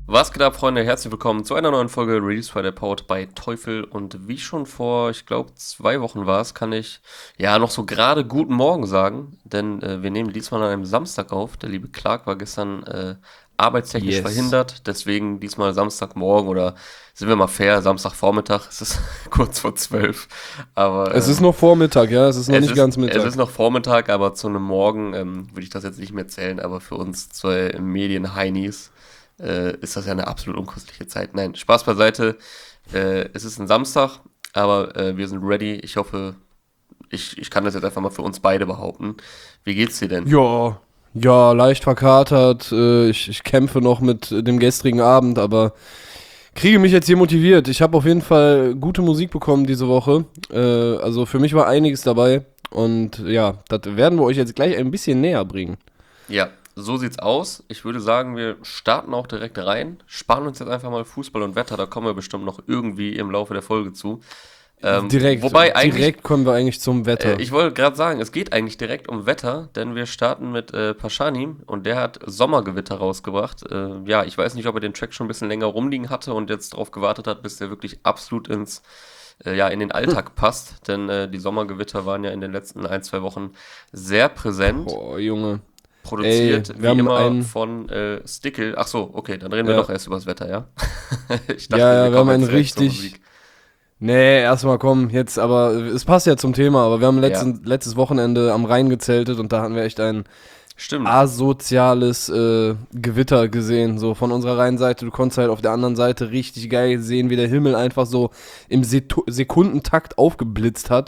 Was geht ab, Freunde? Herzlich willkommen zu einer neuen Folge Release Friday Powered bei Teufel. Und wie schon vor, ich glaube, 2 Wochen war es, kann ich ja noch so gerade guten Morgen sagen. Denn wir nehmen diesmal an einem Samstag auf. Der liebe Clark war gestern arbeitstechnisch Yes. verhindert. Deswegen diesmal Samstagmorgen oder sind wir mal fair, Samstagvormittag. Es ist kurz vor 12. Aber Es ist noch Vormittag, ja, es ist noch nicht ganz es ist Mittag. noch Vormittag, aber zu einem Morgen würde ich das jetzt nicht mehr zählen. Aber für uns zwei Medien-Heinis ist das ja eine absolut unköstliche Zeit. Nein, Spaß beiseite. Es ist ein Samstag, aber wir sind ready. Ich hoffe, ich kann das jetzt einfach mal für uns beide behaupten. Wie geht's dir denn? Ja, ja, leicht verkatert. Ich kämpfe noch mit dem gestrigen Abend, aber kriege mich jetzt hier motiviert. Ich habe auf jeden Fall gute Musik bekommen diese Woche. Also für mich war einiges dabei. Und ja, das werden wir euch jetzt gleich ein bisschen näher bringen. Ja, so sieht's aus. Ich würde sagen, wir starten auch direkt rein, sparen uns jetzt einfach mal Fußball und Wetter, da kommen wir bestimmt noch irgendwie im Laufe der Folge zu. Direkt, Wobei eigentlich direkt kommen wir eigentlich zum Wetter. ich wollte gerade sagen, es geht eigentlich direkt um Wetter, denn wir starten mit Pashanim und der hat Sommergewitter rausgebracht. Ja, ich weiß nicht, ob er den Track schon ein bisschen länger rumliegen hatte und jetzt darauf gewartet hat, bis der wirklich absolut ja, in den Alltag passt, denn die Sommergewitter waren ja in den letzten 1, 2 Wochen sehr präsent. Boah, Junge. Ey, Produziert wir wie haben immer einen, von Stickle. Ach so, okay, dann reden wir ja, doch erst über das Wetter, ja? Ich ja, dachte, wir ja, wir haben kommen einen jetzt direkt zur richtig. Musik. Nee, erstmal komm, jetzt, aber es passt ja zum Thema, aber wir haben Ja, letztes Wochenende am Rhein gezeltet und da hatten wir echt ein stimmt. asoziales Gewitter gesehen. So von unserer Rheinseite, du konntest halt auf der anderen Seite richtig geil sehen, wie der Himmel einfach so im Sekundentakt aufgeblitzt hat.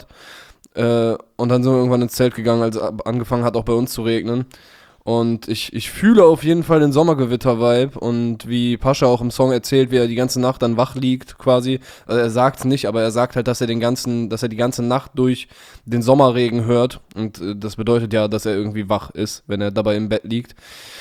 Und dann sind wir irgendwann ins Zelt gegangen, als angefangen hat auch bei uns zu regnen. Und ich fühle auf jeden Fall den Sommergewitter-Vibe und wie Pascha auch im Song erzählt, wie er die ganze Nacht dann wach liegt quasi. Also er sagt es nicht, aber er sagt halt, dass er die ganze Nacht durch den Sommerregen hört. Und das bedeutet ja, dass er irgendwie wach ist, wenn er dabei im Bett liegt.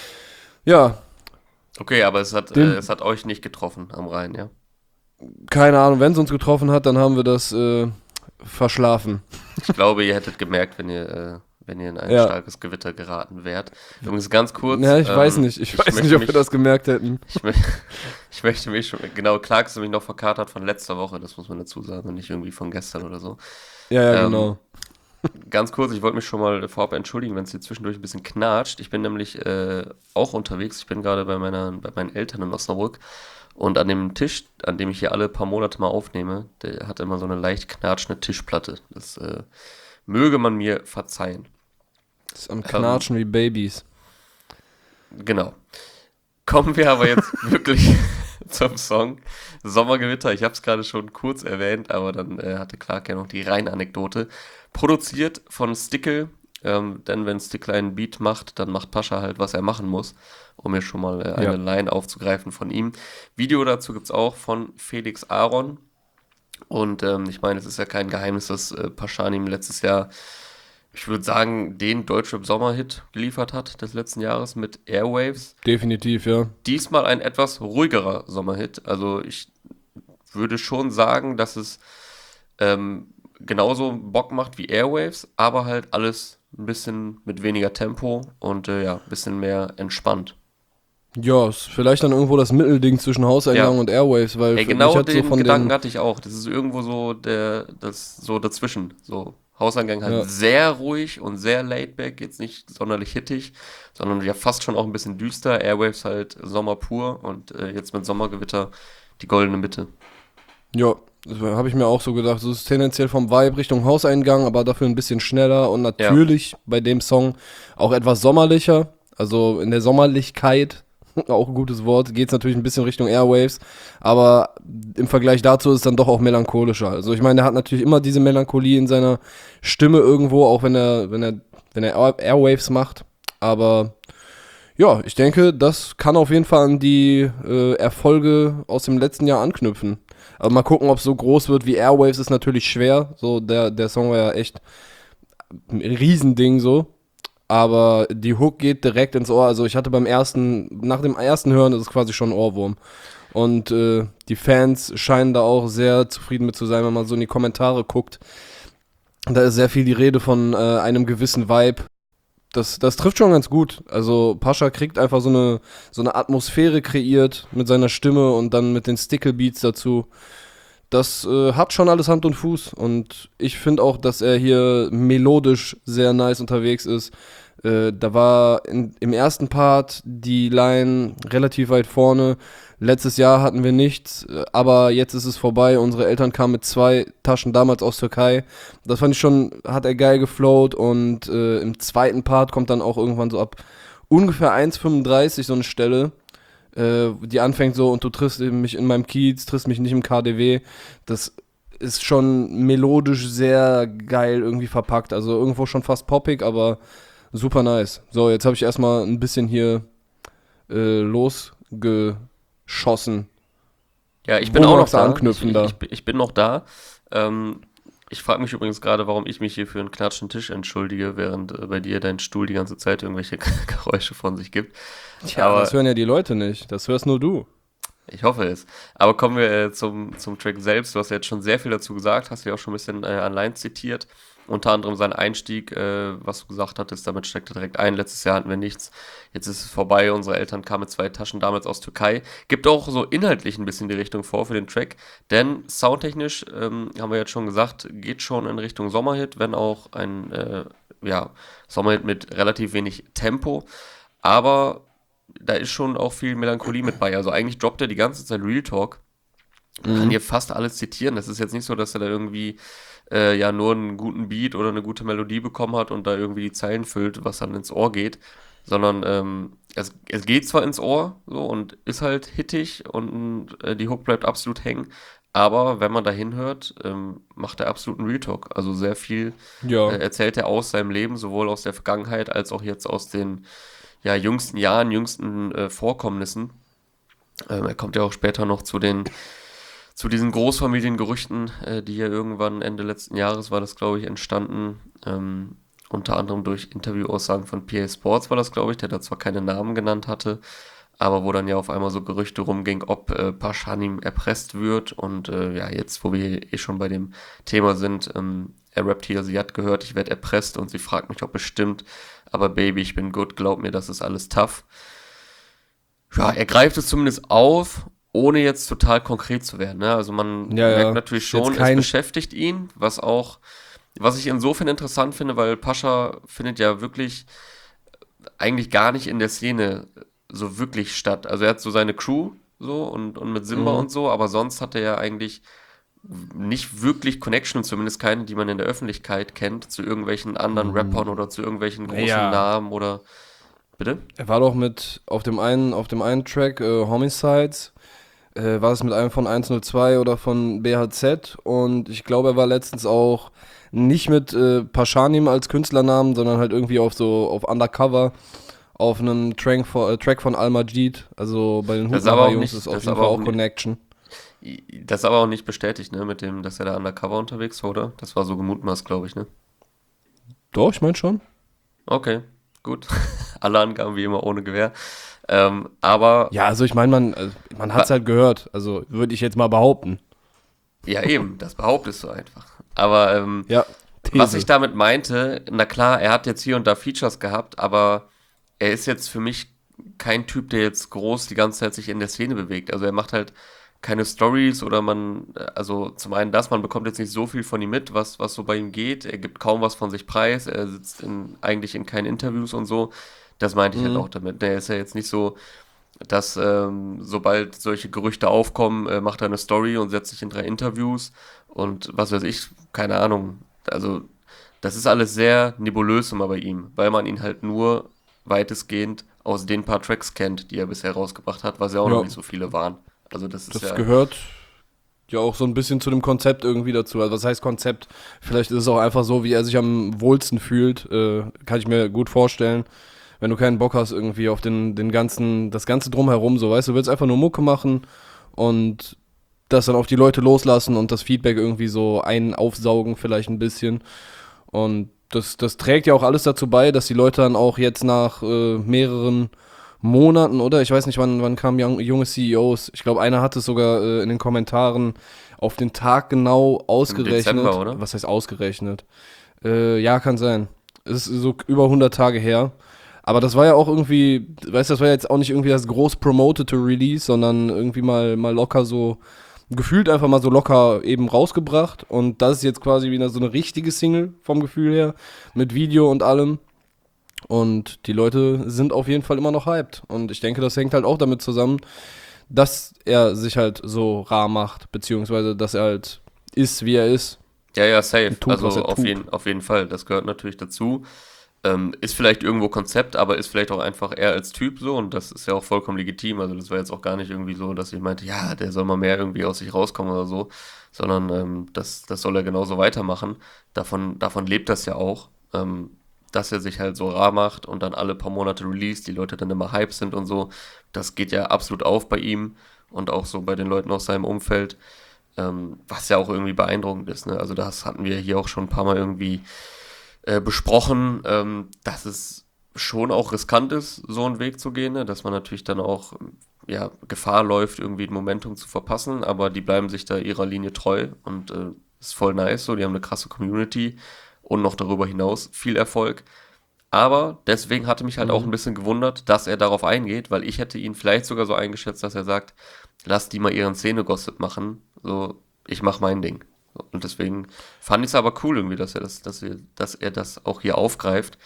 Ja, Okay, aber den, es hat euch nicht getroffen am Rhein, ja? keine Ahnung, wenn es uns getroffen hat, dann haben wir das verschlafen. Ich glaube, ihr hättet gemerkt, wenn ihr in ein Ja, starkes Gewitter geraten wärt. Übrigens ganz kurz, ja, ich weiß nicht. Ich ich weiß nicht, möchte ob wir mich, das gemerkt hätten. ich, mö- ich möchte mich schon, genau, Clark ist nämlich noch verkatert von letzter Woche, das muss man dazu sagen, und nicht irgendwie von gestern oder so. Ja, ja, Ähm, genau. Ganz kurz, ich wollte mich schon mal vorab entschuldigen, wenn es hier zwischendurch ein bisschen knatscht. Ich bin nämlich auch unterwegs. Ich bin gerade bei meinen Eltern in Osnabrück. Und an dem Tisch, an dem ich hier alle paar Monate mal aufnehme, der hat immer so eine leicht knatschende Tischplatte. Das möge man mir verzeihen. Das ist am Ähm, Knatschen wie Babys. genau. Kommen wir aber jetzt wirklich zum Song Sommergewitter. Ich habe es gerade schon kurz erwähnt, aber dann hatte Clark ja noch die Rein-Anekdote. Produziert von Stickle, denn wenn Stickle einen Beat macht, dann macht Pascha halt, was er machen muss, um mir schon mal eine Ja. Line aufzugreifen von ihm. Video dazu gibt's auch von Felix Aaron. Und ich meine, es ist ja kein Geheimnis, dass Paschanim letztes Jahr, ich würde sagen, den Deutschrap-Sommerhit geliefert hat des letzten Jahres mit Airwaves. Definitiv, ja. Diesmal ein etwas ruhigerer Sommerhit. Also ich würde schon sagen, dass es genauso Bock macht wie Airwaves, aber halt alles ein bisschen mit weniger Tempo und ja, ein bisschen mehr entspannt. Ja, ist vielleicht dann irgendwo das Mittelding zwischen Ja, Hauseingang und Airwaves, weil ey, für mich genau hat so den von Gedanken den, hatte ich auch. Das ist irgendwo so das so dazwischen. So Hauseingang halt ja, sehr ruhig und sehr laid back, jetzt nicht sonderlich hittig, sondern ja fast schon auch ein bisschen düster. Airwaves halt Sommer pur und jetzt mit Sommergewitter die goldene Mitte. ja, habe ich mir auch so gedacht. So ist tendenziell vom Vibe Richtung Hauseingang, aber dafür ein bisschen schneller und Ja, natürlich bei dem Song auch etwas sommerlicher. Also in der Sommerlichkeit, auch ein gutes Wort, geht es natürlich ein bisschen Richtung Airwaves, aber im Vergleich dazu ist es dann doch auch melancholischer. Also ich meine, er hat natürlich immer diese Melancholie in seiner Stimme irgendwo, auch wenn er Airwaves macht, aber ja, ich denke, das kann auf jeden Fall an die Erfolge aus dem letzten Jahr anknüpfen. Aber mal gucken, ob es so groß wird wie Airwaves, ist natürlich schwer. So, der Song war ja echt ein Riesending so. Aber die Hook geht direkt ins Ohr. Also ich hatte nach dem ersten Hören ist es quasi schon ein Ohrwurm. Und die Fans scheinen da auch sehr zufrieden mit zu sein, wenn man so in die Kommentare guckt. Da ist sehr viel die Rede von einem gewissen Vibe. Das trifft schon ganz gut. Also Pascha kriegt einfach so eine Atmosphäre kreiert mit seiner Stimme und dann mit den Stickle-Beats dazu. Das hat schon alles Hand und Fuß und ich finde auch, dass er hier melodisch sehr nice unterwegs ist. Da war im ersten Part die Line relativ weit vorne. Letztes Jahr hatten wir nichts, aber jetzt ist es vorbei. Unsere Eltern kamen mit 2 Taschen damals aus Türkei. Das fand ich schon, hat er geil geflowt und im zweiten Part kommt dann auch irgendwann so ab ungefähr 1,35 so eine Stelle, die anfängt so und du triffst mich in meinem Kiez, triffst mich nicht im KDW. Das ist schon melodisch sehr geil irgendwie verpackt. Also irgendwo schon fast poppig, aber super nice. So, jetzt habe ich erstmal ein bisschen hier losgeschossen. Ja, ich bin auch noch da. Anknüpfen da. Ich bin noch da. Ich frage mich übrigens gerade, warum ich mich hier für einen klatschenden Tisch entschuldige, während bei dir dein Stuhl die ganze Zeit irgendwelche Geräusche von sich gibt. Tja, aber das hören ja die Leute nicht. Das hörst nur du. Ich hoffe es. Aber kommen wir zum Track selbst. Du hast ja jetzt schon sehr viel dazu gesagt, hast ja auch schon ein bisschen allein zitiert. Unter anderem sein Einstieg, was du gesagt hattest, damit steckt er direkt ein. Letztes Jahr hatten wir nichts. Jetzt ist es vorbei. Unsere Eltern kamen mit 2 Taschen damals aus Türkei. Gibt auch so inhaltlich ein bisschen die Richtung vor für den Track. Denn soundtechnisch, haben wir jetzt schon gesagt, geht schon in Richtung Sommerhit, wenn auch ein Sommerhit mit relativ wenig Tempo. Aber da ist schon auch viel Melancholie mit bei. Also eigentlich droppt er die ganze Zeit Real Talk. Man kann hier fast alles zitieren. Das ist jetzt nicht so, dass er da irgendwie nur einen guten Beat oder eine gute Melodie bekommen hat und da irgendwie die Zeilen füllt, was dann ins Ohr geht. Sondern es geht zwar ins Ohr so und ist halt hittig und die Hook bleibt absolut hängen. Aber wenn man da hinhört, macht er absoluten Real Talk. Also sehr viel erzählt er aus seinem Leben, sowohl aus der Vergangenheit als auch jetzt aus den jüngsten Jahren, jüngsten Vorkommnissen. Er kommt ja auch später noch zu diesen Großfamiliengerüchten, die ja irgendwann Ende letzten Jahres war das, glaube ich, entstanden. Unter anderem durch Interviewaussagen von PA Sports war das, glaube ich, der da zwar keine Namen genannt hatte, aber wo dann ja auf einmal so Gerüchte rumging, ob Pashanim erpresst wird. Und jetzt, wo wir schon bei dem Thema sind, er rappt hier, sie hat gehört, ich werde erpresst und sie fragt mich, ob es stimmt. Aber Baby, ich bin gut, glaub mir, das ist alles tough. Ja, er greift es zumindest auf, ohne jetzt total konkret zu werden. Ne? Also man merkt natürlich schon, es beschäftigt ihn, was ich insofern interessant finde, weil Pascha findet ja wirklich eigentlich gar nicht in der Szene so wirklich statt. Also er hat so seine Crew so und mit Simba und so, aber sonst hat er ja eigentlich nicht wirklich Connection, zumindest keine, die man in der Öffentlichkeit kennt, zu irgendwelchen anderen Rappern oder zu irgendwelchen großen Namen oder... Bitte? Er war doch mit auf dem einen Track, Homicides, war es mit einem von 102 oder von BHZ und ich glaube, er war letztens auch nicht mit Pashanim als Künstlernamen, sondern halt irgendwie auf Undercover auf einem Track von Al-Majid, also bei den Hutmacher-Jungs ist auf jeden Fall auch Connection. Das ist aber auch nicht bestätigt, ne, mit dem, dass er da undercover unterwegs war, oder? Das war so gemutmaßt, glaube ich, ne? Doch, ich meine schon. Okay, gut. Alle Angaben wie immer ohne Gewähr. Aber... Ja, also ich meine, man hat es halt gehört, also würde ich jetzt mal behaupten. Ja, eben, das behauptest du einfach. Aber These. Was ich damit meinte, na klar, er hat jetzt hier und da Features gehabt, aber er ist jetzt für mich kein Typ, der jetzt groß die ganze Zeit sich in der Szene bewegt. Also er macht halt keine Stories oder also zum einen man bekommt jetzt nicht so viel von ihm mit, was so bei ihm geht. Er gibt kaum was von sich preis, er sitzt eigentlich in keinen Interviews und so. Das meinte ich halt auch damit. Der ist ja jetzt nicht so, dass sobald solche Gerüchte aufkommen, macht er eine Story und setzt sich in 3 Interviews und was weiß ich, keine Ahnung. Also das ist alles sehr nebulös immer bei ihm, weil man ihn halt nur weitestgehend aus den paar Tracks kennt, die er bisher rausgebracht hat, was ja auch noch nicht so viele waren. Also das gehört ja auch so ein bisschen zu dem Konzept irgendwie dazu. Also was heißt Konzept? Vielleicht ist es auch einfach so, wie er sich am wohlsten fühlt. Kann ich mir gut vorstellen. Wenn du keinen Bock hast irgendwie auf das Ganze drumherum, so, weißt du, willst einfach nur Mucke machen und das dann auf die Leute loslassen und das Feedback irgendwie so aufsaugen vielleicht ein bisschen. Und das trägt ja auch alles dazu bei, dass die Leute dann auch jetzt nach mehreren Monaten, oder? Ich weiß nicht, wann kamen junge CEOs. Ich glaube, einer hat es sogar in den Kommentaren auf den Tag genau ausgerechnet. Im Dezember, oder? Was heißt ausgerechnet? Ja, kann sein. ist so über 100 Tage her. Aber das war ja auch irgendwie, weißt du, das war jetzt auch nicht irgendwie das groß promotete Release, sondern irgendwie mal locker so, gefühlt einfach mal so locker eben rausgebracht. Und das ist jetzt quasi wieder so eine richtige Single vom Gefühl her, mit Video und allem. Und die Leute sind auf jeden Fall immer noch hyped. Und ich denke, das hängt halt auch damit zusammen, dass er sich halt so rar macht, beziehungsweise dass er halt ist, wie er ist. Ja, ja, safe. Und tut, Also was er tut. auf jeden Fall. Das gehört natürlich dazu. Ist vielleicht irgendwo Konzept, aber ist vielleicht auch einfach er als Typ so und das ist ja auch vollkommen legitim. Also das war jetzt auch gar nicht irgendwie so, dass ich meinte, ja, der soll mal mehr irgendwie aus sich rauskommen oder so, sondern das soll er genauso weitermachen. Davon lebt das ja auch, dass er sich halt so rar macht und dann alle paar Monate release, die Leute dann immer hype sind und so. Das geht ja absolut auf bei ihm und auch so bei den Leuten aus seinem Umfeld, was ja auch irgendwie beeindruckend ist. Ne? Also das hatten wir hier auch schon ein paar Mal irgendwie besprochen, dass es schon auch riskant ist, so einen Weg zu gehen, ne? Dass man natürlich dann auch ja, Gefahr läuft, irgendwie ein Momentum zu verpassen, aber die bleiben sich da ihrer Linie treu und ist voll nice so, die haben eine krasse Community und noch darüber hinaus viel Erfolg. Aber deswegen hatte mich halt auch ein Mhm. bisschen gewundert, dass er darauf eingeht, weil ich hätte ihn vielleicht sogar so eingeschätzt, dass er sagt, lass die mal ihren Szene-Gossip machen, so, ich mach mein Ding. So, und deswegen fand ich es aber cool irgendwie, dass er das auch hier aufgreift.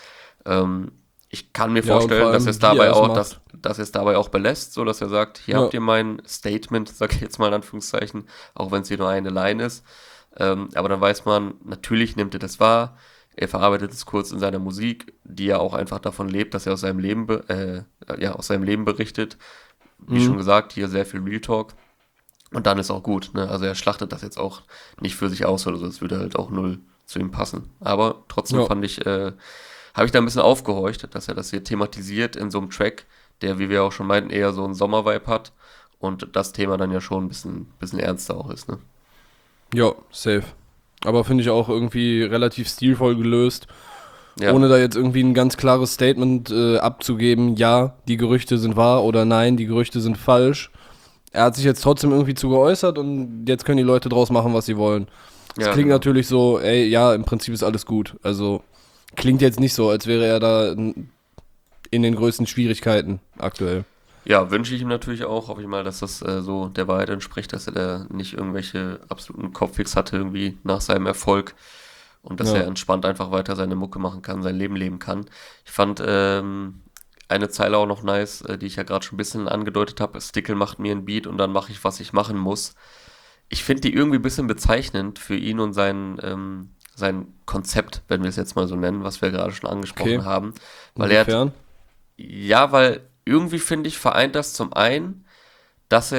Ich kann mir Ja, und vor vorstellen, dass er allem, es wie er dabei es auch, macht. dass er es dabei auch belässt, so dass er sagt, hier Ja. habt ihr mein Statement, sag ich jetzt mal in Anführungszeichen, auch wenn es hier nur eine Line ist. Aber dann weiß man, natürlich nimmt er das wahr. Er verarbeitet es kurz in seiner Musik, die ja auch einfach davon lebt, dass er aus seinem Leben, ja, aus seinem Leben berichtet. Wie schon Mhm. gesagt, hier sehr viel Real Talk. Und dann ist auch gut, ne? Also er schlachtet das jetzt auch nicht für sich aus oder so. Es würde halt auch null zu ihm passen. Aber trotzdem Ja. fand ich, habe ich da ein bisschen aufgehorcht, dass er das hier thematisiert in so einem Track, der, wie wir auch schon meinten, eher so einen Sommervibe hat. Und das Thema dann ja schon ein bisschen ernster auch ist, ne? Ja, safe. Aber finde ich auch irgendwie relativ stilvoll gelöst, Ja, ohne da jetzt irgendwie ein ganz klares Statement abzugeben, ja, die Gerüchte sind wahr oder nein, die Gerüchte sind falsch. Er hat sich jetzt trotzdem irgendwie zu geäußert und jetzt können die Leute draus machen, was sie wollen. Es ja, klingt genau. natürlich so, ey, ja, im Prinzip ist alles gut. Also klingt jetzt nicht so, als wäre er da in den größten Schwierigkeiten aktuell. Ja, wünsche ich ihm natürlich auch, hoffe ich mal, dass das so der Wahrheit entspricht, dass er da nicht irgendwelche absoluten Kopfwix hatte irgendwie nach seinem Erfolg und dass er Ja, entspannt einfach weiter seine Mucke machen kann, sein Leben leben kann. Ich fand eine Zeile auch noch nice, die ich ja gerade schon ein bisschen angedeutet habe. Stickle macht mir ein Beat und dann mache ich, was ich machen muss. Ich finde die irgendwie ein bisschen bezeichnend für ihn und sein Konzept, wenn wir es jetzt mal so nennen, was wir gerade schon okay. angesprochen haben. Weil er hat Inwiefern? ja, weil irgendwie finde ich, vereint das zum einen, dass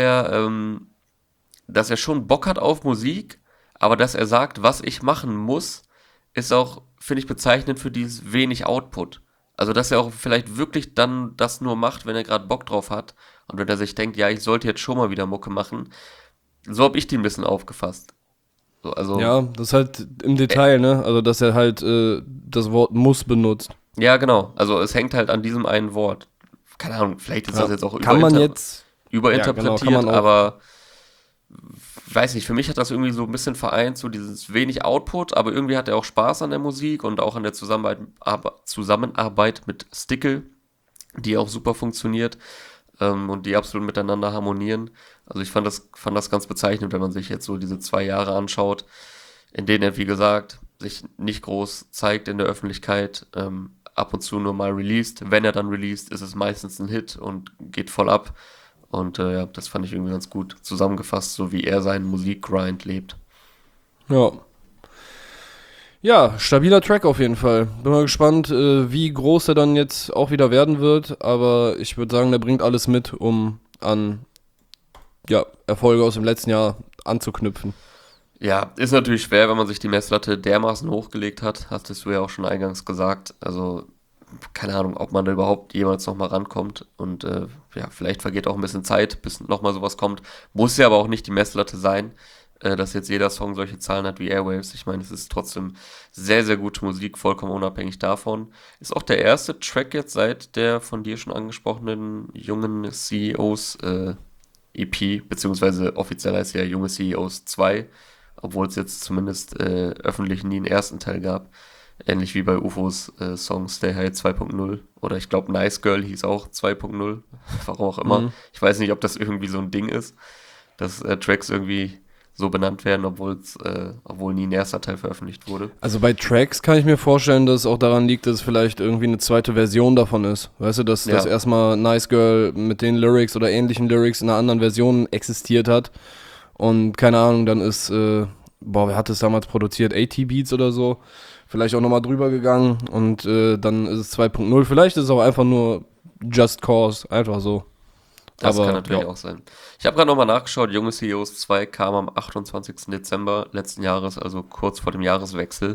dass er schon Bock hat auf Musik, aber dass er sagt, was ich machen muss, ist auch, finde ich, bezeichnend für dieses wenig Output. Also, dass er auch vielleicht wirklich dann das nur macht, wenn er gerade Bock drauf hat und wenn er sich denkt, ja, ich sollte jetzt schon mal wieder Mucke machen. So habe ich die ein bisschen aufgefasst. So, also, Ja, das ist halt im Detail, ne? Also, dass er halt das Wort muss benutzt. ja, genau. Also, es hängt halt an diesem einen Wort. Keine Ahnung, vielleicht ist das Ja. jetzt auch Kann man jetzt, ja, genau, kann überinterpretiert, man auch. aber weiß nicht, für mich hat das irgendwie so ein bisschen vereint, so dieses wenig Output, aber irgendwie hat er auch Spaß an der Musik und auch an der Zusammenarbeit mit Stickle, die auch super funktioniert und die absolut miteinander harmonieren. Also ich fand das ganz bezeichnend, wenn man sich jetzt so diese 2 Jahre anschaut, in denen er, wie gesagt, sich nicht groß zeigt in der Öffentlichkeit, ab und zu nur mal released. Wenn er dann released, ist es meistens ein Hit und geht voll ab. Und ja, das fand ich irgendwie ganz gut zusammengefasst, so wie er seinen Musikgrind lebt. Ja. Ja, stabiler Track auf jeden Fall. Bin mal gespannt, wie groß er dann jetzt auch wieder werden wird. Aber ich würde sagen, der bringt alles mit, um an ja, Erfolge aus dem letzten Jahr anzuknüpfen. Ja, ist natürlich schwer, wenn man sich die Messlatte dermaßen hochgelegt hat, hattest du ja auch schon eingangs gesagt. Also, keine Ahnung, ob man da überhaupt jemals nochmal rankommt. Und ja, vielleicht vergeht auch ein bisschen Zeit, bis nochmal sowas kommt. Muss ja aber auch nicht die Messlatte sein, dass jetzt jeder Song solche Zahlen hat wie Airwaves. Ich meine, es ist trotzdem sehr, sehr gute Musik, vollkommen unabhängig davon. Ist auch der erste Track jetzt seit der von dir schon angesprochenen jungen CEOs EP, beziehungsweise offiziell heißt ja Junge CEOs 2, obwohl es jetzt zumindest öffentlich nie einen ersten Teil gab. Ähnlich wie bei UFOs Song Stay High 2.0 oder ich glaube Nice Girl hieß auch 2.0, warum auch immer. Mhm. Ich weiß nicht, ob das irgendwie so ein Ding ist, dass Tracks irgendwie so benannt werden, obwohl nie ein erster Teil veröffentlicht wurde. Also bei Tracks kann ich mir vorstellen, dass es auch daran liegt, dass es vielleicht irgendwie eine zweite Version davon ist. Weißt du, dass erstmal Nice Girl mit den Lyrics oder ähnlichen Lyrics in einer anderen Version existiert hat. Und keine Ahnung, dann ist, wer hat es damals produziert? AT-Beats oder so. Vielleicht auch nochmal drüber gegangen und dann ist es 2.0. Vielleicht ist es auch einfach nur Just Cause, einfach so. Das Aber, kann natürlich auch sein. Ich habe gerade nochmal nachgeschaut, Junge CEOs 2 kam am 28. Dezember letzten Jahres, also kurz vor dem Jahreswechsel.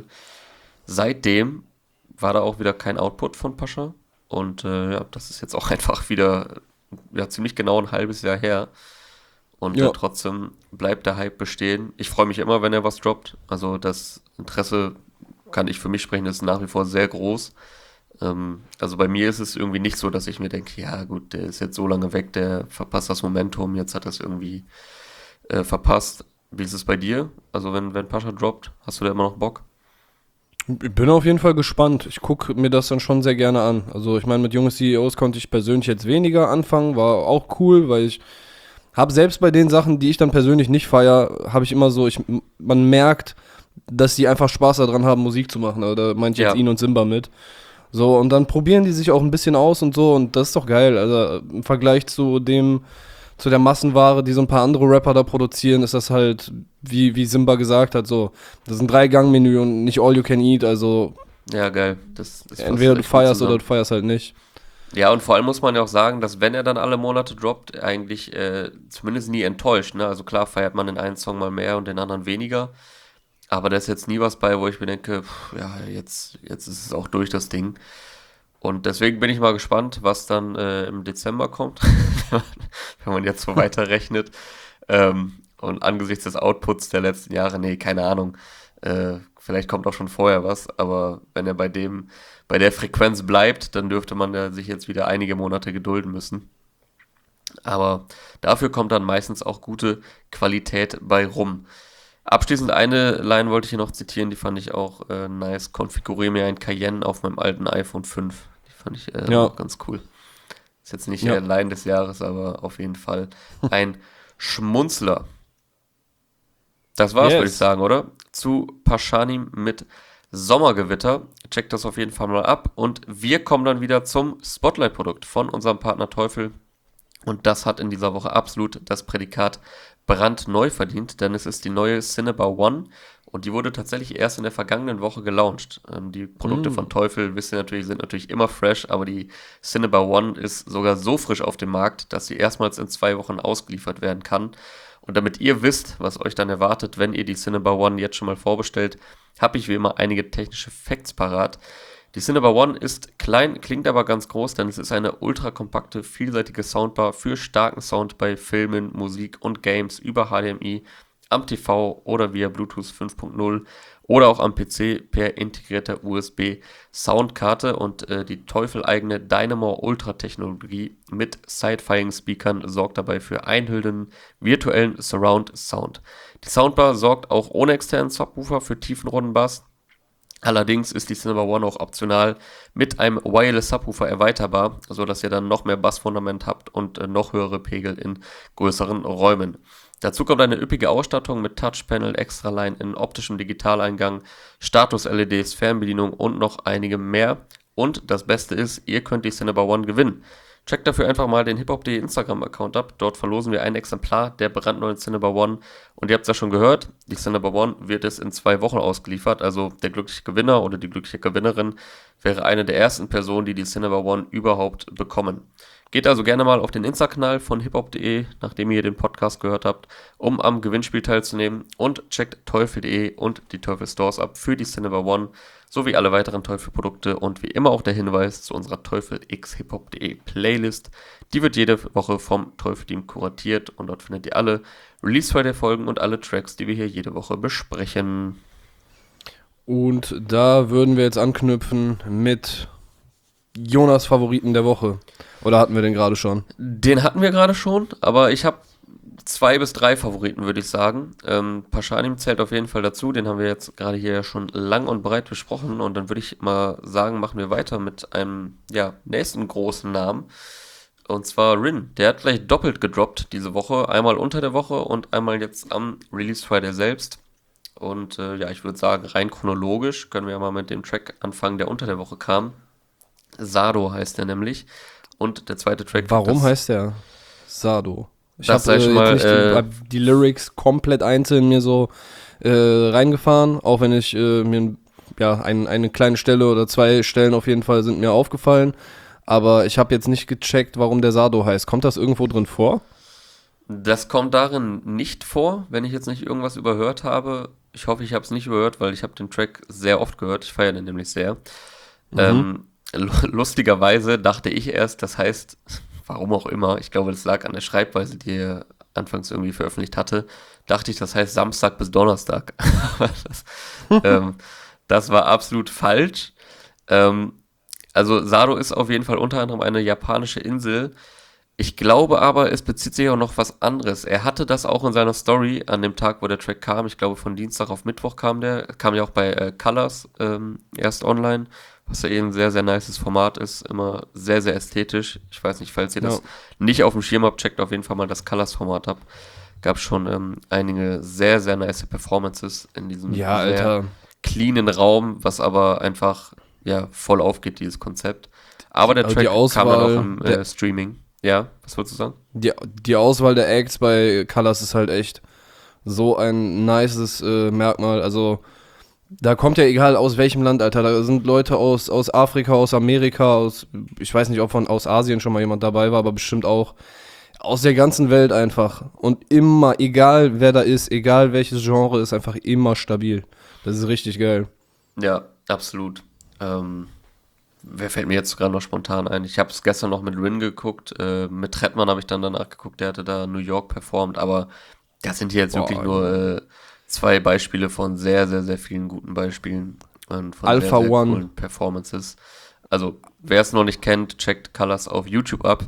Seitdem war da auch wieder kein Output von Pascha. Und das ist jetzt auch einfach wieder ziemlich genau ein halbes Jahr her. Und Ja. trotzdem bleibt der Hype bestehen. Ich freue mich immer, wenn er was droppt. Also das Interesse, kann ich für mich sprechen, ist nach wie vor sehr groß. Also bei mir ist es irgendwie nicht so, dass ich mir denke, ja gut, der ist jetzt so lange weg, der verpasst das Momentum, jetzt hat er es irgendwie verpasst. Wie ist es bei dir? Also wenn Pascha droppt, hast du da immer noch Bock? Ich bin auf jeden Fall gespannt. Ich gucke mir das dann schon sehr gerne an. Also ich meine, mit jungen CEOs konnte ich persönlich jetzt weniger anfangen, war auch cool, weil ich habe selbst bei den Sachen, die ich dann persönlich nicht feiere, habe ich immer so, man merkt, dass die einfach Spaß daran haben, Musik zu machen. Da meinte ich jetzt Ja. ihn und Simba mit. So, und dann probieren die sich auch ein bisschen aus und so, und das ist doch geil. Also im Vergleich zu der Massenware, die so ein paar andere Rapper da produzieren, ist das halt, wie Simba gesagt hat, so, das ist ein 3-Gang-Menü und nicht all you can eat, also Ja, geil. Das fasst entweder du echt gut feierst oder zusammen. du feierst halt nicht. Ja, und vor allem muss man ja auch sagen, dass wenn er dann alle Monate droppt, eigentlich zumindest nie enttäuscht. Ne? Also klar feiert man den einen Song mal mehr und den anderen weniger. Aber da ist jetzt nie was bei, wo ich mir denke, jetzt ist es auch durch das Ding. Und deswegen bin ich mal gespannt, was dann im Dezember kommt, wenn man jetzt so weiterrechnet. Und angesichts des Outputs der letzten Jahre, nee, keine Ahnung. Vielleicht kommt auch schon vorher was, aber wenn er bei der Frequenz bleibt, dann dürfte man ja sich jetzt wieder einige Monate gedulden müssen. Aber dafür kommt dann meistens auch gute Qualität bei rum. Abschließend eine Line wollte ich hier noch zitieren, die fand ich auch nice. Konfiguriere mir ein Cayenne auf meinem alten iPhone 5. Die fand ich Ja. auch ganz cool. Ist jetzt nicht Ja. Line des Jahres, aber auf jeden Fall ein Schmunzler. Das war's, würde ich Yes. sagen, oder? Zu Paschanim mit Sommergewitter. Checkt das auf jeden Fall mal ab. Und wir kommen dann wieder zum Spotlight-Produkt von unserem Partner Teufel. Und das hat in dieser Woche absolut das Prädikat brandneu verdient, denn es ist die neue Cinnabar One und die wurde tatsächlich erst in der vergangenen Woche gelauncht. Die Produkte von Teufel, wisst ihr natürlich, sind natürlich immer fresh, aber die Cinnabar One ist sogar so frisch auf dem Markt, dass sie erstmals in 2 Wochen ausgeliefert werden kann. Und damit ihr wisst, was euch dann erwartet, wenn ihr die Cinnabar One jetzt schon mal vorbestellt, habe ich wie immer einige technische Facts parat. Die Cinnabar One ist klein, klingt aber ganz groß, denn es ist eine ultrakompakte, vielseitige Soundbar für starken Sound bei Filmen, Musik und Games über HDMI, am TV oder via Bluetooth 5.0 oder auch am PC per integrierter USB-Soundkarte und die Teufel-eigene Dynamo Ultra-Technologie mit Side-Firing-Speakern sorgt dabei für einhüllenden virtuellen Surround-Sound. Die Soundbar sorgt auch ohne externen Subwoofer für tiefen runden Bass. Allerdings ist die Cinnabar One auch optional mit einem Wireless Subwoofer erweiterbar, sodass ihr dann noch mehr Bassfundament habt und noch höhere Pegel in größeren Räumen. Dazu kommt eine üppige Ausstattung mit Touchpanel, Extraline in optischem Digitaleingang, Status-LEDs, Fernbedienung und noch einigem mehr. Und das Beste ist, ihr könnt die Cinnabar One gewinnen. Checkt dafür einfach mal den hiphop.de Instagram-Account ab. Dort verlosen wir ein Exemplar der brandneuen Cinnabar One. Und ihr habt es ja schon gehört, die Cinnabar One wird es in 2 Wochen ausgeliefert. Also der glückliche Gewinner oder die glückliche Gewinnerin wäre eine der ersten Personen, die Cinnabar One überhaupt bekommen. Geht also gerne mal auf den Insta-Kanal von hiphop.de, nachdem ihr den Podcast gehört habt, um am Gewinnspiel teilzunehmen. Und checkt teufel.de und die Teufel Stores ab für die Cinnabar One sowie alle weiteren Teufel-Produkte und wie immer auch der Hinweis zu unserer Teufel x hiphop.de Playlist. Die wird jede Woche vom Teufel-Team kuratiert und dort findet ihr alle Release-Friday-Folgen und alle Tracks, die wir hier jede Woche besprechen. Und da würden wir jetzt anknüpfen mit Jonas Favoriten der Woche. Oder hatten wir den gerade schon? Den hatten wir gerade schon, aber ich habe 2 bis 3 Favoriten, würde ich sagen. Pashanim zählt auf jeden Fall dazu, den haben wir jetzt gerade hier ja schon lang und breit besprochen. Und dann würde ich mal sagen, machen wir weiter mit einem, ja, nächsten großen Namen. Und zwar Rin. Der hat gleich doppelt gedroppt diese Woche. Einmal unter der Woche und einmal jetzt am Release Friday selbst. Und ja, ich würde sagen, rein chronologisch können wir ja mal mit dem Track anfangen, der unter der Woche kam. Sado heißt der nämlich. Und der zweite Track. Warum heißt der Sado? Ich Das habe sei schon mal, nicht die Lyrics komplett einzeln mir so reingefahren, auch wenn ich mir eine kleine Stelle oder 2 Stellen auf jeden Fall sind mir aufgefallen. Aber ich habe jetzt nicht gecheckt, warum der Sado heißt. Kommt das irgendwo drin vor? Das kommt darin nicht vor, wenn ich jetzt nicht irgendwas überhört habe. Ich hoffe, ich habe es nicht überhört, weil ich habe den Track sehr oft gehört. Ich feiere den nämlich sehr. Lustigerweise dachte ich erst, das heißt, warum auch immer, ich glaube, das lag an der Schreibweise, die er anfangs irgendwie veröffentlicht hatte, dachte ich, das heißt Samstag bis Donnerstag. Aber das war absolut falsch. Also Sado ist auf jeden Fall unter anderem eine japanische Insel. Ich glaube aber, es bezieht sich auch noch was anderes. Er hatte das auch in seiner Story an dem Tag, wo der Track kam. Ich glaube, von Dienstag auf Mittwoch kam der. Kam ja auch bei Colors erst online, was ja eben ein sehr, sehr nices Format ist. Immer sehr, sehr ästhetisch. Ich weiß nicht, falls ihr das nicht auf dem Schirm habt, checkt auf jeden Fall mal das Colors-Format ab. Gab schon einige sehr, sehr nice Performances in diesem sehr cleanen Raum, was aber einfach ja voll aufgeht, dieses Konzept. Aber der Track kam dann auch im Streaming. Ja, was wolltest du sagen? Die Auswahl der Acts bei Colors ist halt echt so ein nices Merkmal. Also, da kommt ja egal aus welchem Land, Alter. Da sind Leute aus Afrika, aus Amerika, ich weiß nicht, ob aus Asien schon mal jemand dabei war, aber bestimmt auch aus der ganzen Welt einfach. Und immer, egal wer da ist, egal welches Genre, ist einfach immer stabil. Das ist richtig geil. Ja, absolut. Wer fällt mir jetzt gerade noch spontan ein? Ich habe es gestern noch mit Rin geguckt. Mit Trettmann habe ich dann danach geguckt. Der hatte da New York performt. Aber das sind hier jetzt wirklich nur 2 Beispiele von sehr, sehr, sehr vielen guten Beispielen. Und von Alpha sehr, sehr One. coolen Performances. Also, wer es noch nicht kennt, checkt Colors auf YouTube ab.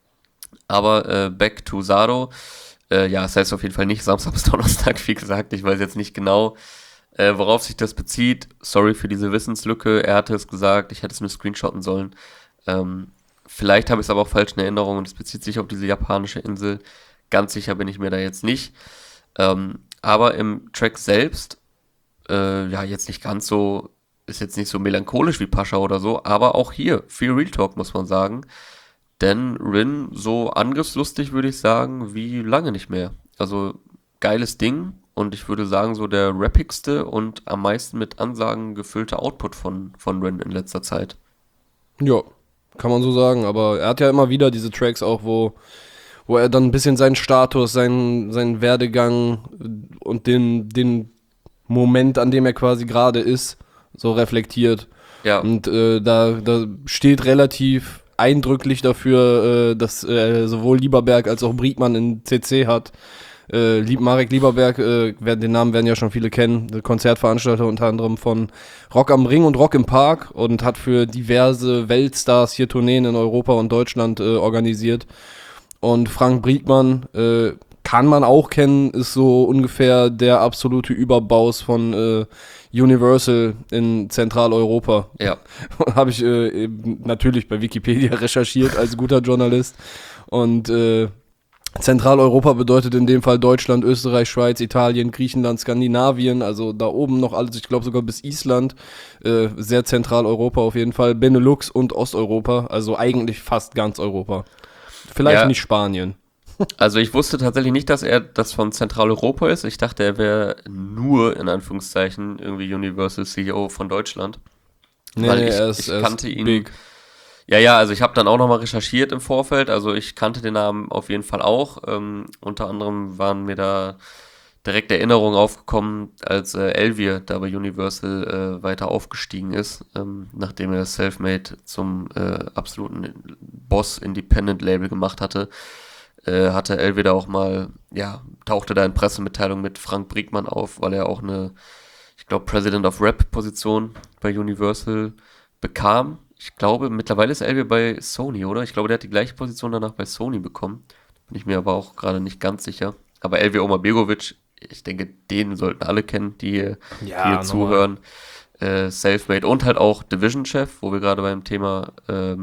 Aber back to Sado. Ja, es heißt auf jeden Fall nicht Samstag bis Donnerstag, wie gesagt. Ich weiß jetzt nicht genau, worauf sich das bezieht. Sorry für diese Wissenslücke. Er hatte es gesagt, ich hätte es mir screenshotten sollen. Vielleicht habe ich es aber auch falsch in Erinnerung und es bezieht sich auf diese japanische Insel. Ganz sicher bin ich mir da jetzt nicht. Aber im Track selbst, ja, jetzt nicht ganz so, ist jetzt nicht so melancholisch wie Pascha oder so, aber auch hier viel Real Talk, muss man sagen. Denn Rin so angriffslustig, würde ich sagen, wie lange nicht mehr. Also geiles Ding. Und ich würde sagen, so der rappigste und am meisten mit Ansagen gefüllte Output von Rin in letzter Zeit. Ja, kann man so sagen. Aber er hat ja immer wieder diese Tracks auch, wo er dann ein bisschen seinen Status, seinen Werdegang und den Moment, an dem er quasi gerade ist, so reflektiert. Ja. Und da steht relativ eindrücklich dafür, dass sowohl Lieberberg als auch Briegmann in CC hat. Marek Lieberberg, den Namen werden ja schon viele kennen, der Konzertveranstalter unter anderem von Rock am Ring und Rock im Park und hat für diverse Weltstars hier Tourneen in Europa und Deutschland organisiert. Und Frank Briegmann kann man auch kennen, ist so ungefähr der absolute Überbaus von Universal in Zentraleuropa. Ja. Habe ich natürlich bei Wikipedia recherchiert als guter Journalist. Und Zentraleuropa bedeutet in dem Fall Deutschland, Österreich, Schweiz, Italien, Griechenland, Skandinavien, also da oben noch alles, ich glaube sogar bis Island, sehr Zentraleuropa auf jeden Fall, Benelux und Osteuropa, also eigentlich fast ganz Europa. Vielleicht nicht Spanien. Also ich wusste tatsächlich nicht, dass er das von Zentraleuropa ist. Ich dachte, er wäre nur, in Anführungszeichen, irgendwie Universal CEO von Deutschland. Weil ich kannte ihn. Big. Ja, also ich habe dann auch nochmal recherchiert im Vorfeld, also ich kannte den Namen auf jeden Fall auch. Unter anderem waren mir da direkt Erinnerungen aufgekommen, als Elvier da bei Universal weiter aufgestiegen ist, nachdem er Selfmade zum absoluten Boss-Independent-Label gemacht hatte. Hatte Elvier da auch mal, ja, tauchte da in Pressemitteilung mit Frank Briegmann auf, weil er auch eine, ich glaube, President of Rap-Position bei Universal bekam. Ich glaube, mittlerweile ist Elvier bei Sony, oder? Ich glaube, der hat die gleiche Position danach bei Sony bekommen. Bin ich mir aber auch gerade nicht ganz sicher. Aber Elvir Omabegovic, ich denke, den sollten alle kennen, die hier normal. zuhören. Selfmade und halt auch Division-Chef, wo wir gerade beim Thema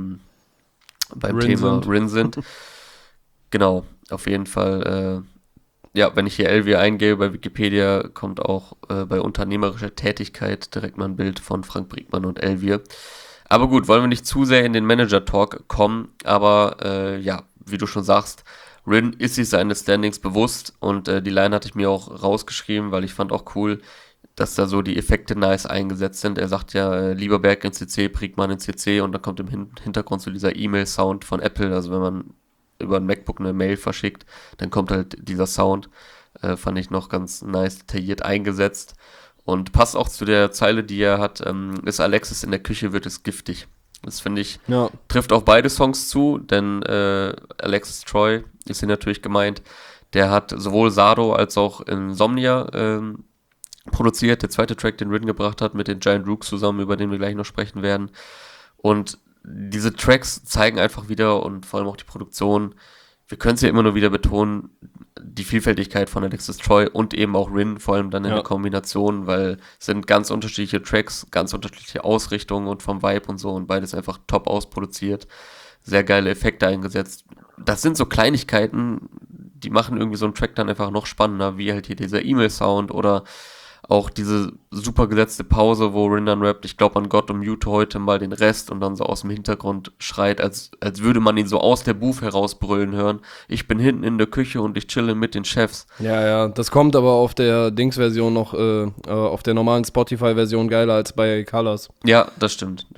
Rin sind. Genau, auf jeden Fall. Wenn ich hier Elvir eingebe bei Wikipedia, kommt auch bei unternehmerischer Tätigkeit direkt mal ein Bild von Frank Briegmann und Elvir. Aber gut, wollen wir nicht zu sehr in den Manager-Talk kommen, aber wie du schon sagst, Rin ist sich seines Standings bewusst und die Line hatte ich mir auch rausgeschrieben, weil ich fand auch cool, dass da so die Effekte nice eingesetzt sind. Er sagt ja, Lieberberg in CC, Briegmann in CC und dann kommt im Hintergrund so dieser E-Mail-Sound von Apple, also wenn man über ein MacBook eine Mail verschickt, dann kommt halt dieser Sound, fand ich noch ganz nice detailliert eingesetzt und passt auch zu der Zeile, die er hat, ist Alexis in der Küche, wird es giftig. Das finde ich, trifft auf beide Songs zu, denn Alexis Troy ist hier natürlich gemeint, der hat sowohl Sado als auch Insomnia produziert, der zweite Track, den Rin gebracht hat, mit den Giant Rooks zusammen, über den wir gleich noch sprechen werden. Und diese Tracks zeigen einfach wieder und vor allem auch die Produktion, wir können es ja immer nur wieder betonen, die Vielfältigkeit von Alexis Troy und eben auch Rin, vor allem dann in der Kombination, weil es sind ganz unterschiedliche Tracks, ganz unterschiedliche Ausrichtungen und vom Vibe und so und beides einfach top ausproduziert, sehr geile Effekte eingesetzt. Das sind so Kleinigkeiten, die machen irgendwie so einen Track dann einfach noch spannender, wie halt hier dieser E-Mail-Sound oder auch diese super gesetzte Pause, wo Rin dann rappt, ich glaube an Gott und mute heute mal den Rest und dann so aus dem Hintergrund schreit, als würde man ihn so aus der Booth herausbrüllen hören. Ich bin hinten in der Küche und ich chille mit den Chefs. Ja, das kommt aber auf der Dings-Version noch, auf der normalen Spotify-Version geiler als bei Colors. Ja, das stimmt.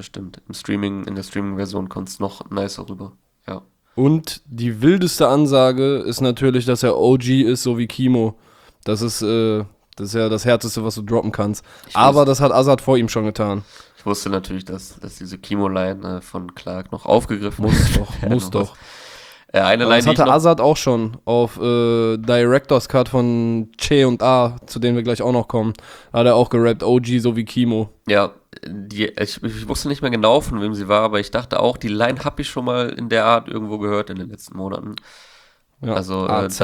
In der Streaming-Version kommt es noch nicer rüber, ja. Und die wildeste Ansage ist natürlich, dass er OG ist, so wie Kimo. Das ist ja das Härteste, was du droppen kannst. Aber das hat Azad vor ihm schon getan. Ich wusste natürlich, dass diese Kimo-Line von Clark noch aufgegriffen Muss doch. Eine Line, das hatte Azad auch schon auf Director's Cut von Che und A, zu denen wir gleich auch noch kommen. Da hat er auch gerappt, OG so wie Kimo. Ja, ich wusste nicht mehr genau, von wem sie war, aber ich dachte auch, die Line habe ich schon mal in der Art irgendwo gehört in den letzten Monaten. Ja, also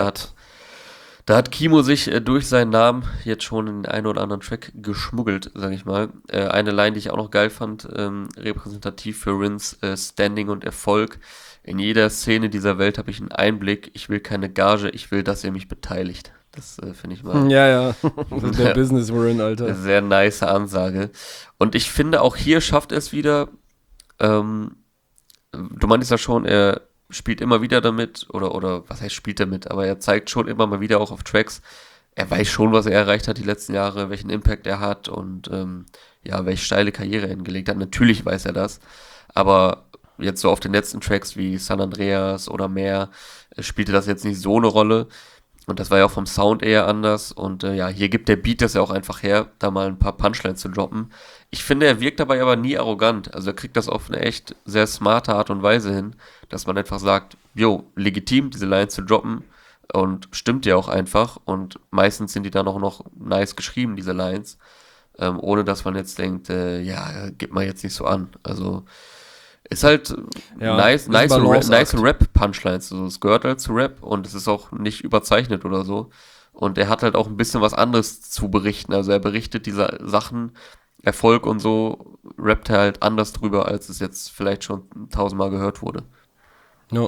da hat Kimo sich durch seinen Namen jetzt schon in den einen oder anderen Track geschmuggelt, sag ich mal. Eine Line, die ich auch noch geil fand, repräsentativ für Rins Standing und Erfolg. In jeder Szene dieser Welt habe ich einen Einblick. Ich will keine Gage, ich will, dass ihr mich beteiligt. Das finde ich mal. Ja. Der Business Rin, Alter. Eine sehr nice Ansage. Und ich finde, auch hier schafft er es wieder. Du meintest ja schon, er spielt immer wieder damit, oder was heißt spielt damit, aber er zeigt schon immer mal wieder auch auf Tracks, er weiß schon, was er erreicht hat die letzten Jahre, welchen Impact er hat und welche steile Karriere er hingelegt hat. Natürlich weiß er das, aber jetzt so auf den letzten Tracks wie San Andreas oder mehr spielte das jetzt nicht so eine Rolle und das war ja auch vom Sound eher anders und hier gibt der Beat das ja auch einfach her, da mal ein paar Punchlines zu droppen. Ich finde, er wirkt dabei aber nie arrogant. Also er kriegt das auf eine echt sehr smarte Art und Weise hin, dass man einfach sagt, legitim, diese Lines zu droppen und stimmt ja auch einfach und meistens sind die dann auch noch nice geschrieben, diese Lines, ohne dass man jetzt denkt, gib mal jetzt nicht so an. Also ist halt nice Rap-Punchlines. Also es gehört halt zu Rap und es ist auch nicht überzeichnet oder so. Und er hat halt auch ein bisschen was anderes zu berichten. Also er berichtet diese Sachen, Erfolg und so, rappt er halt anders drüber, als es jetzt vielleicht schon 1000-mal gehört wurde. Ja.